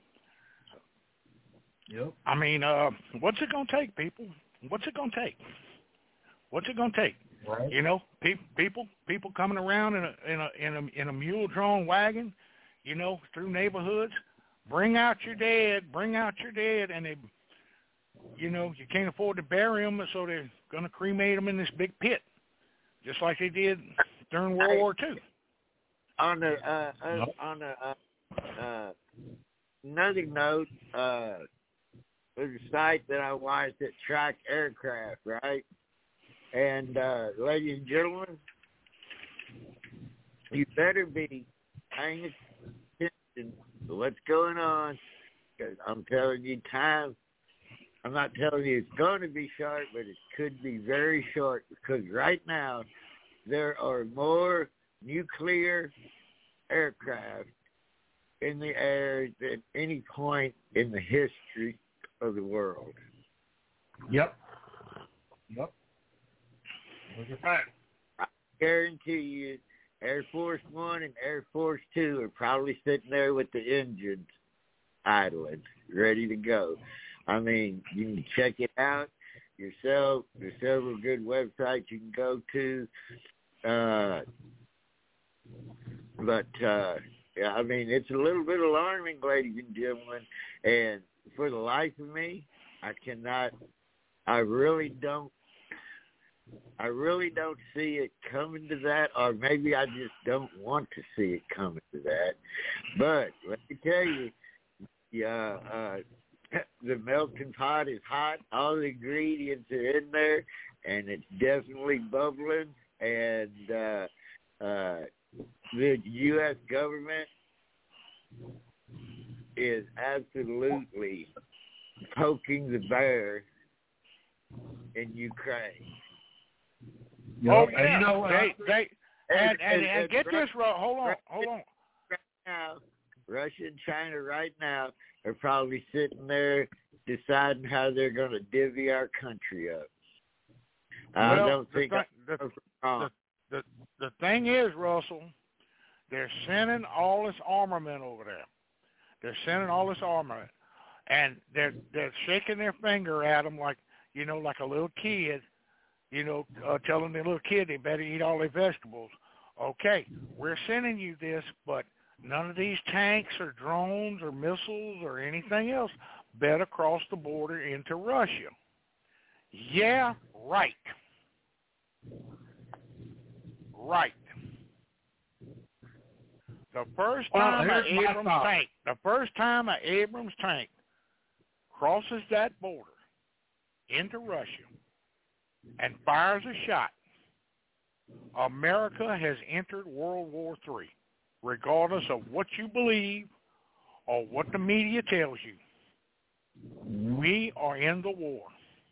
Yep. I mean, uh, what's it going to take, people? What's it going to take? What's it going to take? Right. You know, pe- people people coming around in a in a in a in a mule-drawn wagon, you know, through neighborhoods. Bring out your dead. Bring out your dead, and they, you know, you can't afford to bury them, so they're going to cremate them in this big pit, just like they did during World War Two. On the uh, uh, on the uh, uh, another note, uh, there's a site that I watched that track aircraft, right? And uh, ladies and gentlemen, you better be paying attention to what's going on, because I'm telling you, time. I'm not telling you it's going to be short, but it could be very short, because right now there are more nuclear aircraft in the air than any point in the history of the world. Yep. Yep. Those are facts. I guarantee you Air Force One and Air Force Two are probably sitting there with the engines idling, ready to go. I mean, you can check it out yourself. There's several good websites you can go to. Uh, but, uh, yeah, I mean, it's a little bit alarming, ladies and gentlemen. And for the life of me, I cannot, I really don't, I really don't see it coming to that, or maybe I just don't want to see it coming to that. But let me tell you, yeah, uh, the melting pot is hot. All the ingredients are in there, and it's definitely bubbling. And uh, uh, the U S government is absolutely poking the bear in Ukraine. Oh, Yep. yeah. And you know, they, uh, they, and, and, and, and get Russia, this, Ro- hold on, hold on. Right now, Russia and China right now are probably sitting there deciding how they're going to divvy our country up. I Well, don't the think th- I'm the, wrong. the, the, the thing is, Russell, they're sending all this armament over there. They're sending all this armament, and they're they're shaking their finger at them like, you know, like a little kid, you know, uh, telling their little kid they better eat all their vegetables. Okay, we're sending you this, but none of these tanks or drones or missiles or anything else better cross the border into Russia. Yeah, right. Right. The first Well, time an here's my Abrams thought. tank, the first time an Abrams tank crosses that border into Russia and fires a shot, America has entered World War Three, regardless of what you believe or what the media tells you. We are in the war.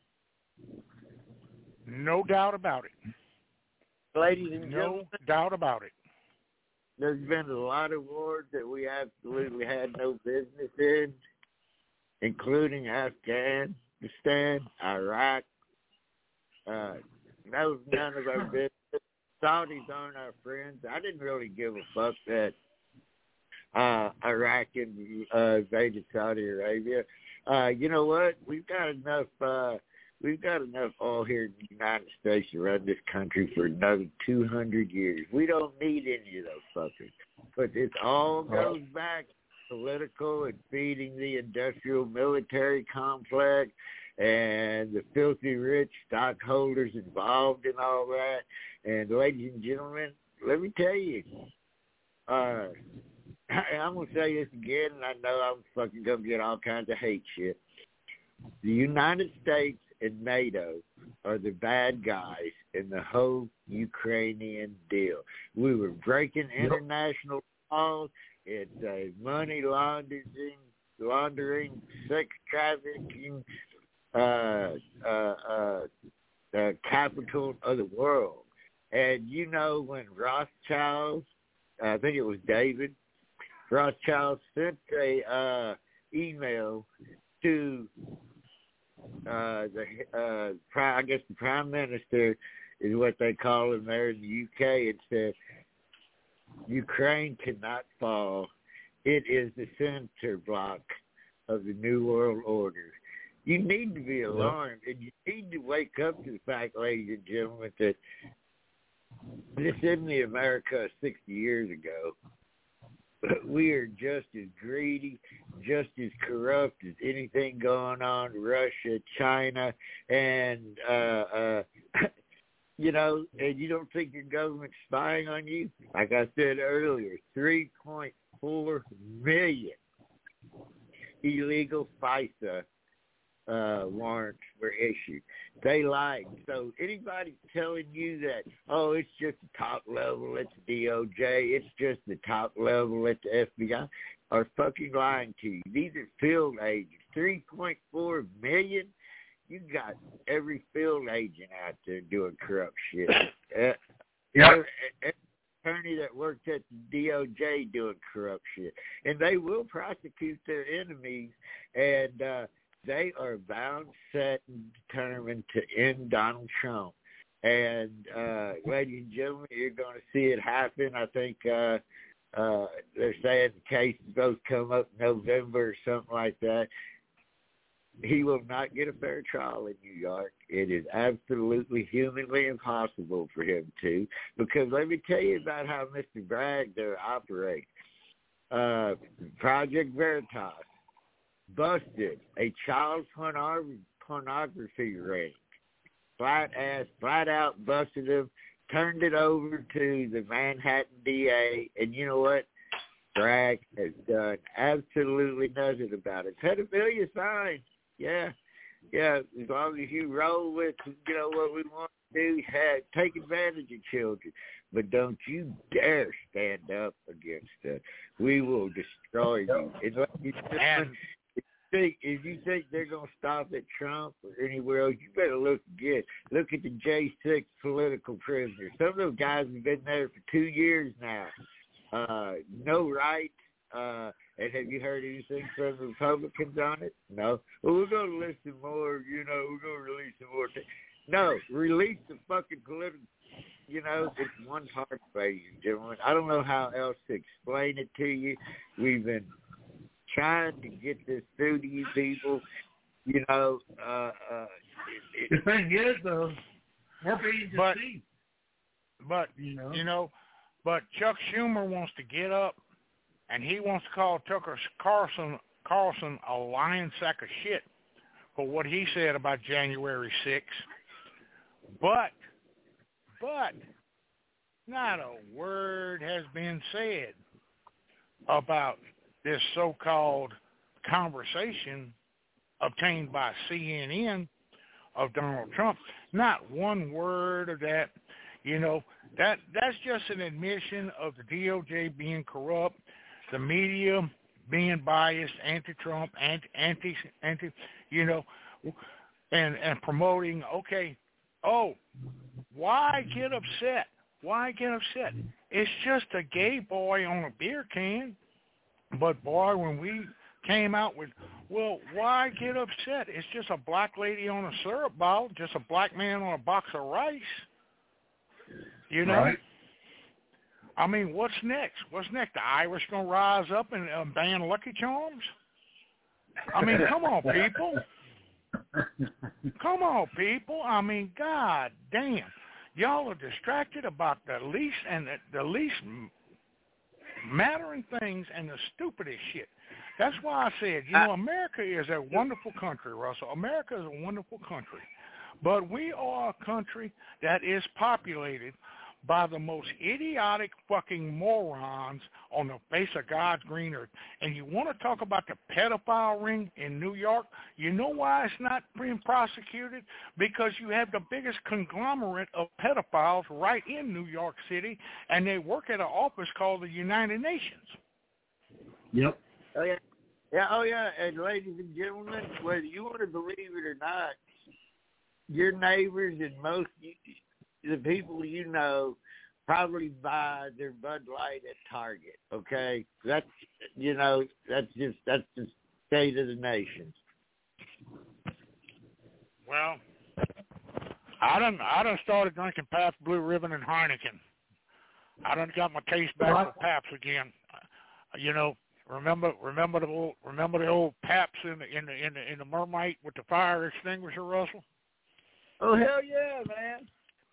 No doubt about it. Ladies and No gentlemen, doubt about it. there's been a lot of wars that we absolutely had no business in, including Afghanistan, Iraq, Uh, no, none of our business. Saudis aren't our friends. I didn't really give a fuck that uh, Iraq and uh, invaded Saudi Arabia. Uh, you know what? We've got enough. Uh, we've got enough oil here in the United States to run this country for another two hundred years. We don't need any of those fuckers. But it all goes back to political and feeding the industrial military complex and the filthy rich stockholders involved in all that. And ladies and gentlemen, let me tell you, uh, I'm going to say this again, and I know I'm fucking going to get all kinds of hate shit. The United States and NATO are the bad guys in the whole Ukrainian deal. We were breaking international laws. It's a money laundering, laundering, sex trafficking, uh, uh, uh, uh, capital of the world. And you know when Rothschild, I think it was David, Rothschild sent a uh, email to uh, the, uh, I guess the Prime Minister is what they call him there in the U K. It said, Ukraine cannot fall. It is the center block of the New World Order. You need to be alarmed, and you need to wake up to the fact, ladies and gentlemen, that this isn't the America of sixty years ago. We are just as greedy, just as corrupt as anything going on in Russia, China, and, uh, uh, you know, and you don't think your government's spying on you? Like I said earlier, three point four million illegal FISA uh, warrants were issued. They lied. So anybody telling you that, oh, it's just the top level at the D O J, it's just the top level at the F B I, are fucking lying to you. These are field agents. three point four million? You got every field agent out there doing corrupt shit. Uh, yeah. Every attorney that worked at the D O J doing corrupt shit. And they will prosecute their enemies, and uh, they are bound, set, and determined to end Donald Trump. And, uh, ladies and gentlemen, you're going to see it happen. I think uh, uh, they're saying the case is supposed to come up in November or something like that. He will not get a fair trial in New York. It is absolutely humanly impossible for him to, because let me tell you about how Mister Bragg there operates. Uh, Project Veritas busted a child pornography, pornography ring. Flat ass, flat out busted him, turned it over to the Manhattan D A, and you know what? Bragg has done absolutely nothing about it. Pedophilia fine. Yeah, yeah, as long as you roll with, you know, what we want to do, have, take advantage of children. But don't you dare stand up against us. We will destroy you. And like you said, if you think, if you think they're going to stop at Trump or anywhere else, you better look again. Look at the J six political prisoners. Some of those guys have been there for two years now. Uh, no rights. Uh, and have you heard anything from the Republicans on it? No. Well, we're going to listen more, you know, we're going to release some more things. No, release the fucking political, you know, it's one part, ladies and gentlemen. I don't know how else to explain it to you. We've been trying to get this through to you people, you know. Uh, uh, it, it, the thing is, though, more people but, see. But, you know, you know, but Chuck Schumer wants to get up, and he wants to call Tucker Carlson, Carlson a lying sack of shit for what he said about January sixth. But, but, not a word has been said about this so-called conversation obtained by C N N of Donald Trump. Not one word of that. You know, that that's just an admission of the D O J being corrupt, the media being biased, anti-Trump, anti, anti, anti, you know, and and promoting. Okay, oh, why get upset? Why get upset? It's just a gay boy on a beer can. But boy, when we came out with, well, why get upset? It's just a black lady on a syrup bottle, just a black man on a box of rice. You know? Right. I mean, what's next? What's next? The Irish going to rise up and uh, ban Lucky Charms? I mean, come on, people. Come on, people. I mean, God damn. Y'all are distracted about the least and the, the least mattering things and the stupidest shit. That's why I said, you know, America is a wonderful country, Russell. America is a wonderful country. But we are a country that is populated by the most idiotic fucking morons on the face of God's green earth. And you want to talk about the pedophile ring in New York? You know why it's not being prosecuted? Because you have the biggest conglomerate of pedophiles right in New York City, and they work at an office called the United Nations. Yep. Oh, yeah. Yeah, oh, yeah. And ladies and gentlemen, whether you want to believe it or not, your neighbors and most the people you know probably buy their Bud Light at Target, okay? That's, you know, that's just, that's the state of the nation. Well, I done, I done started drinking Pabst Blue Ribbon and Heineken. I done got my taste back for Pabst again. You know, remember, remember the old, remember the old Pabst in the, in the, in the, in the Mermite with the fire extinguisher, Russell? Oh, hell yeah, man.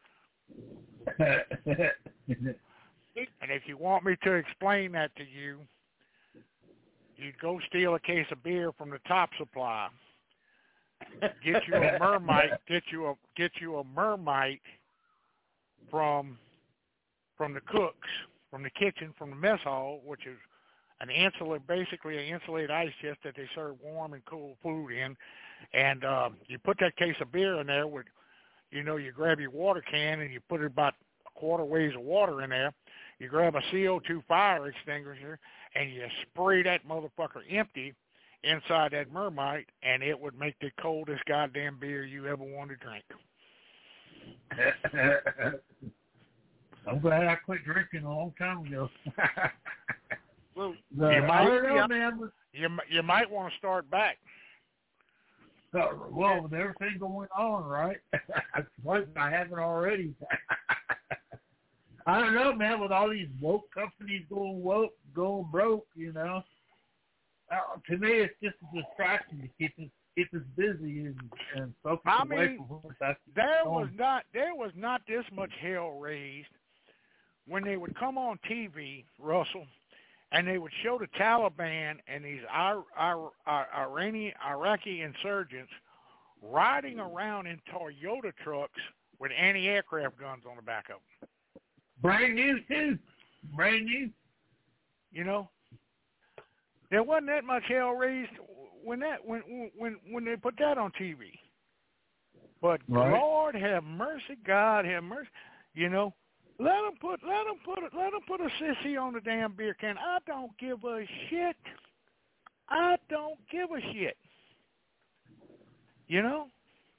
And if you want me to explain that to you, you'd go steal a case of beer from the Top Supply, get you a Mermite, get you a get you a Mermite from from the cooks, from the kitchen, from the mess hall, which is an insulated, basically an insulated ice chest that they serve warm and cool food in, and uh, you put that case of beer in there with. You know, you grab your water can and you put about a quarter ways of water in there. You grab a C O two fire extinguisher and you spray that motherfucker empty inside that Mermite, and it would make the coldest goddamn beer you ever wanted to drink. I'm glad I quit drinking a long time ago. Well, the, you might, I don't know, man. You, you might want to start back. Uh, well, with everything going on, right? I haven't already. I don't know, man. With all these woke companies going woke, going broke, you know. Uh, to me, it's just a distraction to keep us keep us busy and, and focus I away mean, from what that's there going. was not there was not this much hell raised when they would come on T V, Russell, and they would show the Taliban and these Ir- Ir- Ir- Iranian, Iraqi insurgents riding around in Toyota trucks with anti-aircraft guns on the back of them. Brand new, too. Brand new. You know, there wasn't that much hell raised when that when when when they put that on T V. But right. Lord have mercy, God have mercy. You know. Let them put, let them put, let them put a sissy on the damn beer can. I don't give a shit. I don't give a shit. You know,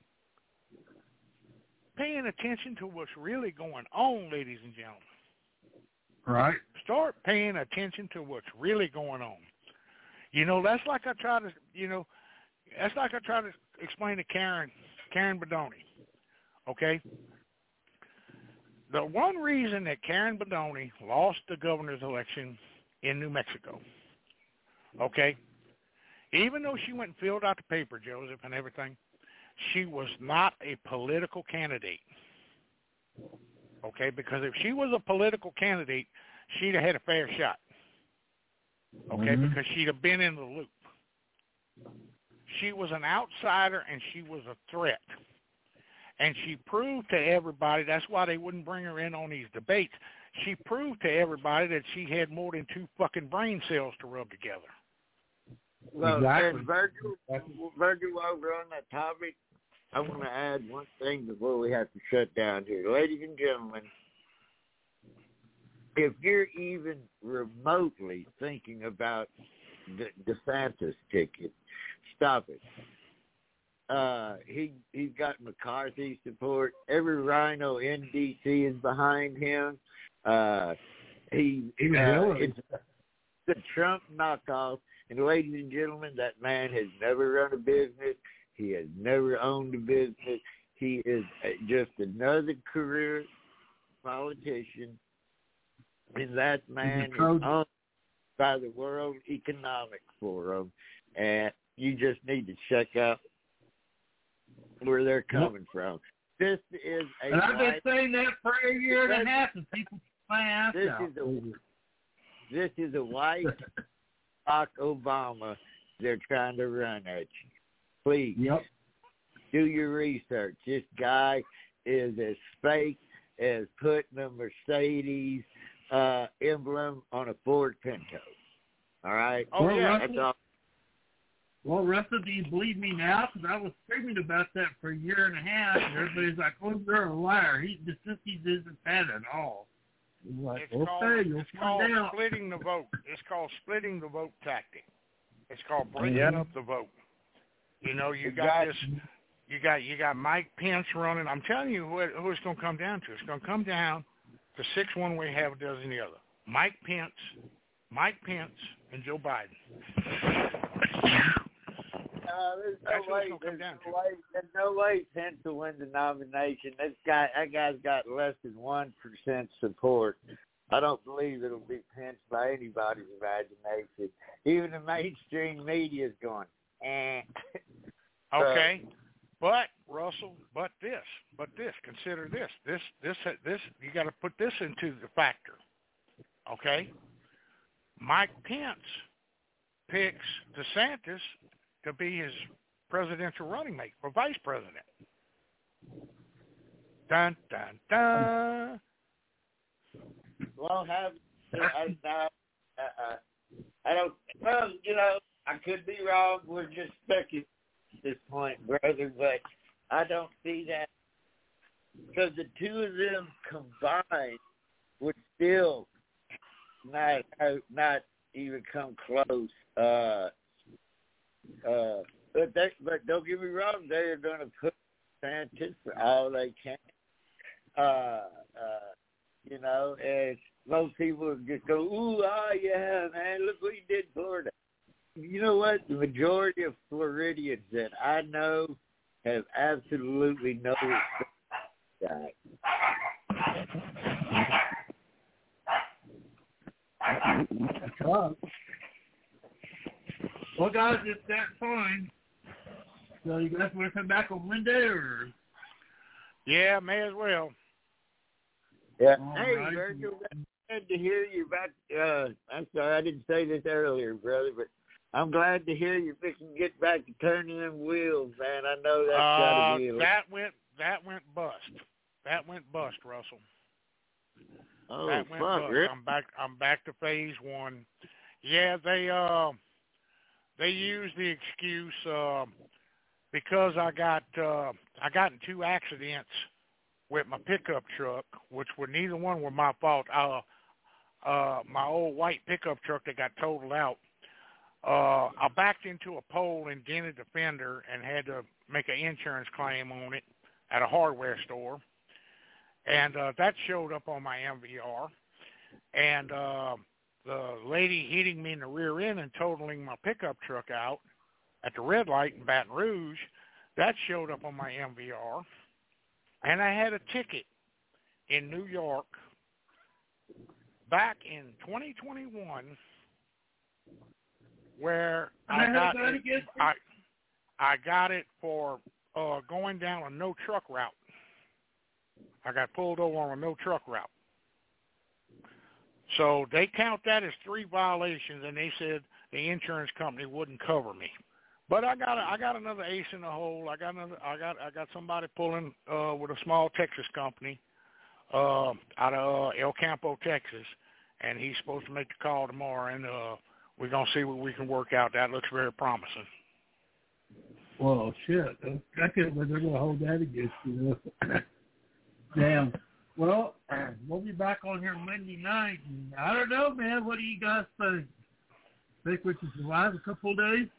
paying attention to what's really going on, ladies and gentlemen. Right. Start paying attention to what's really going on. You know, that's like I try to, you know, that's like I try to explain to Karen, Karen Bedoni. Okay. The one reason that Karen Bedoni lost the governor's election in New Mexico, okay, even though she went and filled out the paper, Joseph, and everything, she was not a political candidate, okay, because if she was a political candidate, she'd have had a fair shot, okay, mm-hmm. because she'd have been in the loop. She was an outsider, and she was a threat. And she proved to everybody, that's why they wouldn't bring her in on these debates, she proved to everybody that she had more than two fucking brain cells to rub together. Well, exactly. and Virgil, Virgil, over on that topic, I want to add one thing before we have to shut down here. Ladies and gentlemen, if you're even remotely thinking about the DeSantis ticket, stop it. Uh, he he's got McCarthy support. Every rhino in D C is behind him. Uh, he uh, it's the Trump knockoff. And ladies and gentlemen, that man has never run a business. He has never owned a business. He is just another career politician. And that man is owned by the World Economic Forum. And you just need to check out where they're coming yep. from. This is a and I've been saying that for a year and a half, and people my ass this out. Is a, this is a white Barack Obama they're trying to run at you. Please yep. do your research. This guy is as fake as putting a Mercedes uh, emblem on a Ford Pinto. All right? Oh, well, yeah. Russell, That's all. Well, Russell, do you believe me now? Because I was screaming about that for a year and a half, and everybody's like, oh, you're a liar. He, the sissies isn't bad at all. Like, it's okay, called, you'll it's find called out. splitting the vote. It's called splitting the vote tactic. It's called breaking yeah. up the vote. You know, you got this. You got you got Mike Pence running. I'm telling you who, who it's going to come down to. It's going to come down to six one way, half a dozen the other. Mike Pence, Mike Pence, and Joe Biden. Uh, there's no way. There's no way, there's no way Pence will win the nomination. This guy, that guy's got less than one percent support. I don't believe it'll be Pence by anybody's imagination. Even the mainstream media is going, eh. Okay, uh, but Russell, but this, but this. Consider this. This, this, this. You got to put this into the factor. Okay, Mike Pence picks DeSantis to be his presidential running mate for vice president. Dun, dun, dun. Well, have I, I, uh, I don't, well, you know, I could be wrong. We're just speculating at this point, brother, but I don't see that because the two of them combined would still not, not even come close. Uh, Uh, but they, but don't get me wrong, they are going to put DeSantis for all they can. Uh, uh, you know, and most people just go, ooh, oh yeah, man, look what he did in Florida. You know what? The majority of Floridians that I know have absolutely no respect for that guy. That's right. Well, guys, it's that time. So you guys want to come back on Monday, or? Yeah, may as well. Yeah. All hey, right. Virgil, glad to hear you about. Uh, I'm sorry, I didn't say this earlier, brother, but I'm glad to hear you're fixing to get back to turning them wheels, man. I know that's uh, got to be. A that went that went bust. That went bust, Russell. Oh, that went fuck, bust. really? I'm back. I'm back to phase one. Yeah, they uh. They use the excuse uh, because I got uh, I got in two accidents with my pickup truck, which were neither one were my fault. Uh, uh, my old white pickup truck that got totaled out. Uh, I backed into a pole and dented the fender and had to make an insurance claim on it at a hardware store, and uh, that showed up on my M V R, and. Uh, The lady hitting me in the rear end and totaling my pickup truck out at the red light in Baton Rouge, that showed up on my M V R. And I had a ticket in New York back in twenty twenty-one where I got it, I, I got it for uh, going down a no truck route. I got pulled over on a no truck route. So they count that as three violations, and they said the insurance company wouldn't cover me. But I got a, I got another ace in the hole. I got another. I got I got somebody pulling uh, with a small Texas company uh, out of uh, El Campo, Texas, and he's supposed to make the call tomorrow, and uh, we're gonna see what we can work out. That looks very promising. Well, shit. I can't believe they're gonna hold that against you. Damn. Well, we'll be back on here Monday night. And I don't know, man. What do you guys think? Think we can survive a couple of days?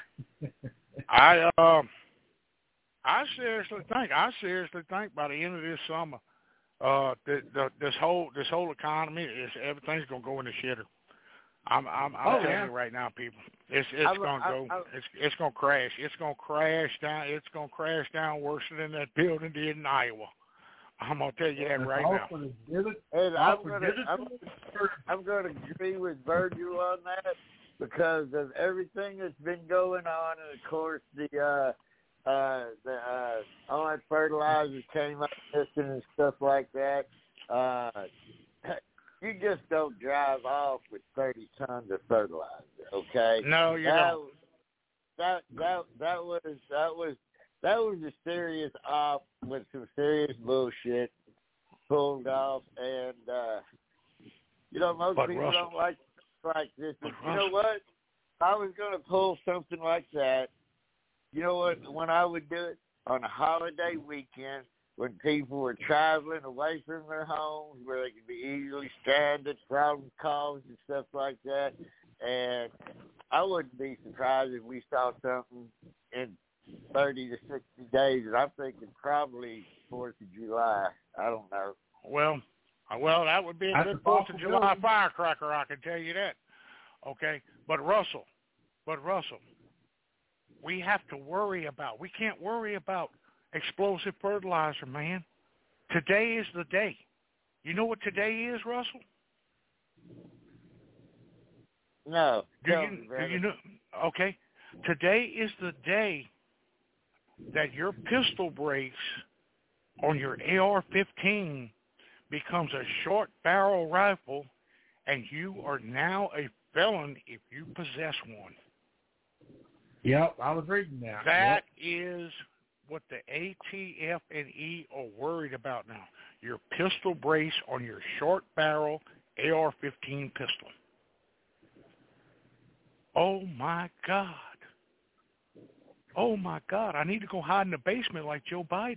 I um, uh, I seriously think. I seriously think by the end of this summer, uh, the, the, this whole this whole economy, is everything's gonna go in the shitter. I'm I'm, I'm Oh, telling yeah. you right now, people, it's it's I'm- gonna I'm- go, I'm- it's it's gonna crash, it's gonna crash down, it's gonna crash down worse than that building did in Iowa. I'm gonna tell you that That's right all now. for the divot- And all I'm for gonna, divot- I'm, I'm going to agree with Virgil on that because of everything that's been going on, and of course the uh, uh, the uh, all that fertilizer came up missing and stuff like that. Uh, you just don't drive off with thirty tons of fertilizer, okay? No, you that, don't. That that that was that was that was a serious off with some serious bullshit pulled off, and uh, you know most But people Russell, don't like like this. but You know Russell- what? If I was going to pull something like that, you know what? When I would do it on a holiday weekend, when people were traveling away from their homes, where they could be easily stranded, problem calls and stuff like that, and I wouldn't be surprised if we saw something in thirty to sixty days, and I'm thinking probably fourth of July. I don't know. Well, uh, well, that would be a That's good a Fourth of possibility. July firecracker, I can tell you that. Okay, but Russell, but Russell, we have to worry about. We can't worry about explosive fertilizer, man. Today is the day. You know what today is, Russell? No. Do Tell you, me, do brother. you know? Okay, today is the day that your pistol brakes on your A R fifteen becomes a short barrel rifle, and you are now a felon if you possess one. Yep, I was reading that. That is what the A T F and E are worried about now. Your pistol brace on your short barrel A R fifteen pistol. Oh my God. Oh my God. I need to go hide in the basement like Joe Biden.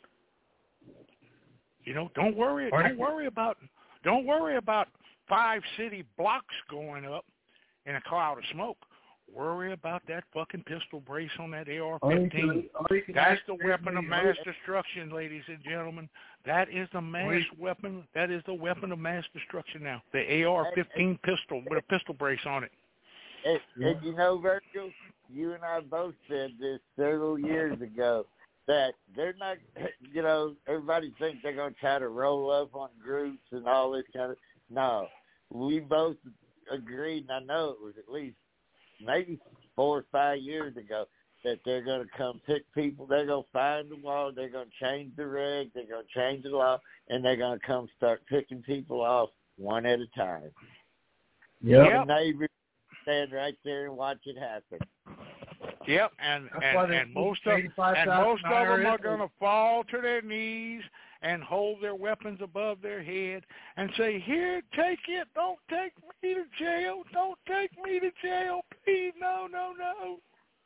You know, don't worry don't worry about don't worry about five city blocks going up in a cloud of smoke. Worry about that fucking pistol brace on that A R fifteen. That's the weapon of mass destruction, ladies and gentlemen. That is the mass weapon. That is the weapon of mass destruction now. The A R fifteen pistol with a pistol brace on it. And, and you know, Virgil, you and I both said this several years ago, that they're not, you know, everybody thinks they're going to try to roll up on groups and all this kind of, no. We both agreed, and I know it was at least maybe four or five years ago, that they're going to come pick people, they're going to find the law, they're going to change the regs, they're going to change the law, and they're going to come start picking people off one at a time. Yep. The neighbors stand right there and watch it happen. Yep, and and, and most of and most of them are going to fall to their knees and hold their weapons above their head and say, "Here, take it. Don't take me to jail. Don't take me to jail, please. No, no, no."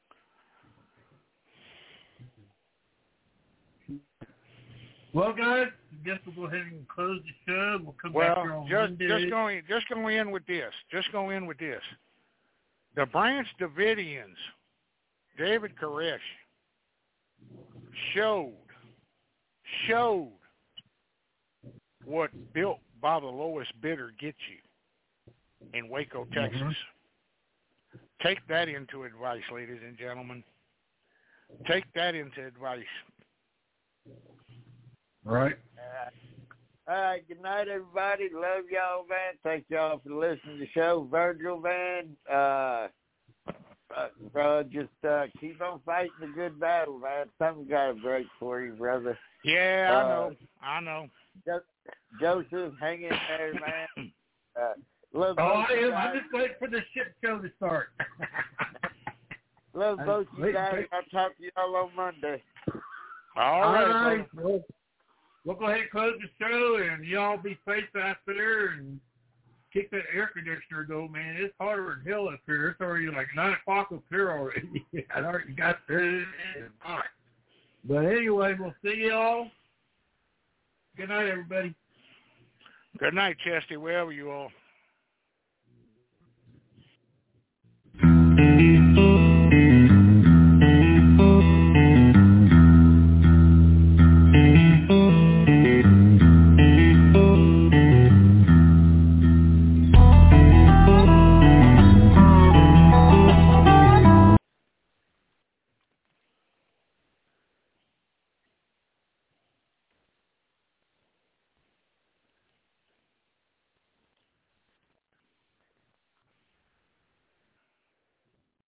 Well, guys, I guess we'll go ahead and close the show. We'll come Well, back here on just Monday. just going just going in with this. Just go in with this. The Branch Davidians, David Koresh, showed showed what built by the lowest bidder gets you in Waco, Texas. Mm-hmm. Take that into advice, ladies and gentlemen. Take that into advice. Right. Uh, all right, good night, everybody. Love y'all, man. Thank y'all for listening to the show. Virgil, man, uh, uh, bro, just uh, keep on fighting the good battle, man. Something got to break for you, brother. Yeah, Uh, I know. I know. Jo- Joseph, hang in there, man. Uh, love Oh, both I you am. guys. I'm just waiting for the shit show to start. Love both you Wait, guys. wait. I'll talk to y'all on Monday. All All right. right. brother. Well, we'll go ahead and close the show, and y'all be safe out there and kick that air conditioner, though, man. It's hotter than hell up here. It's already like nine o'clock up here already. I already got there. But anyway, we'll see y'all. Good night, everybody. Good night, Chesty, wherever you are.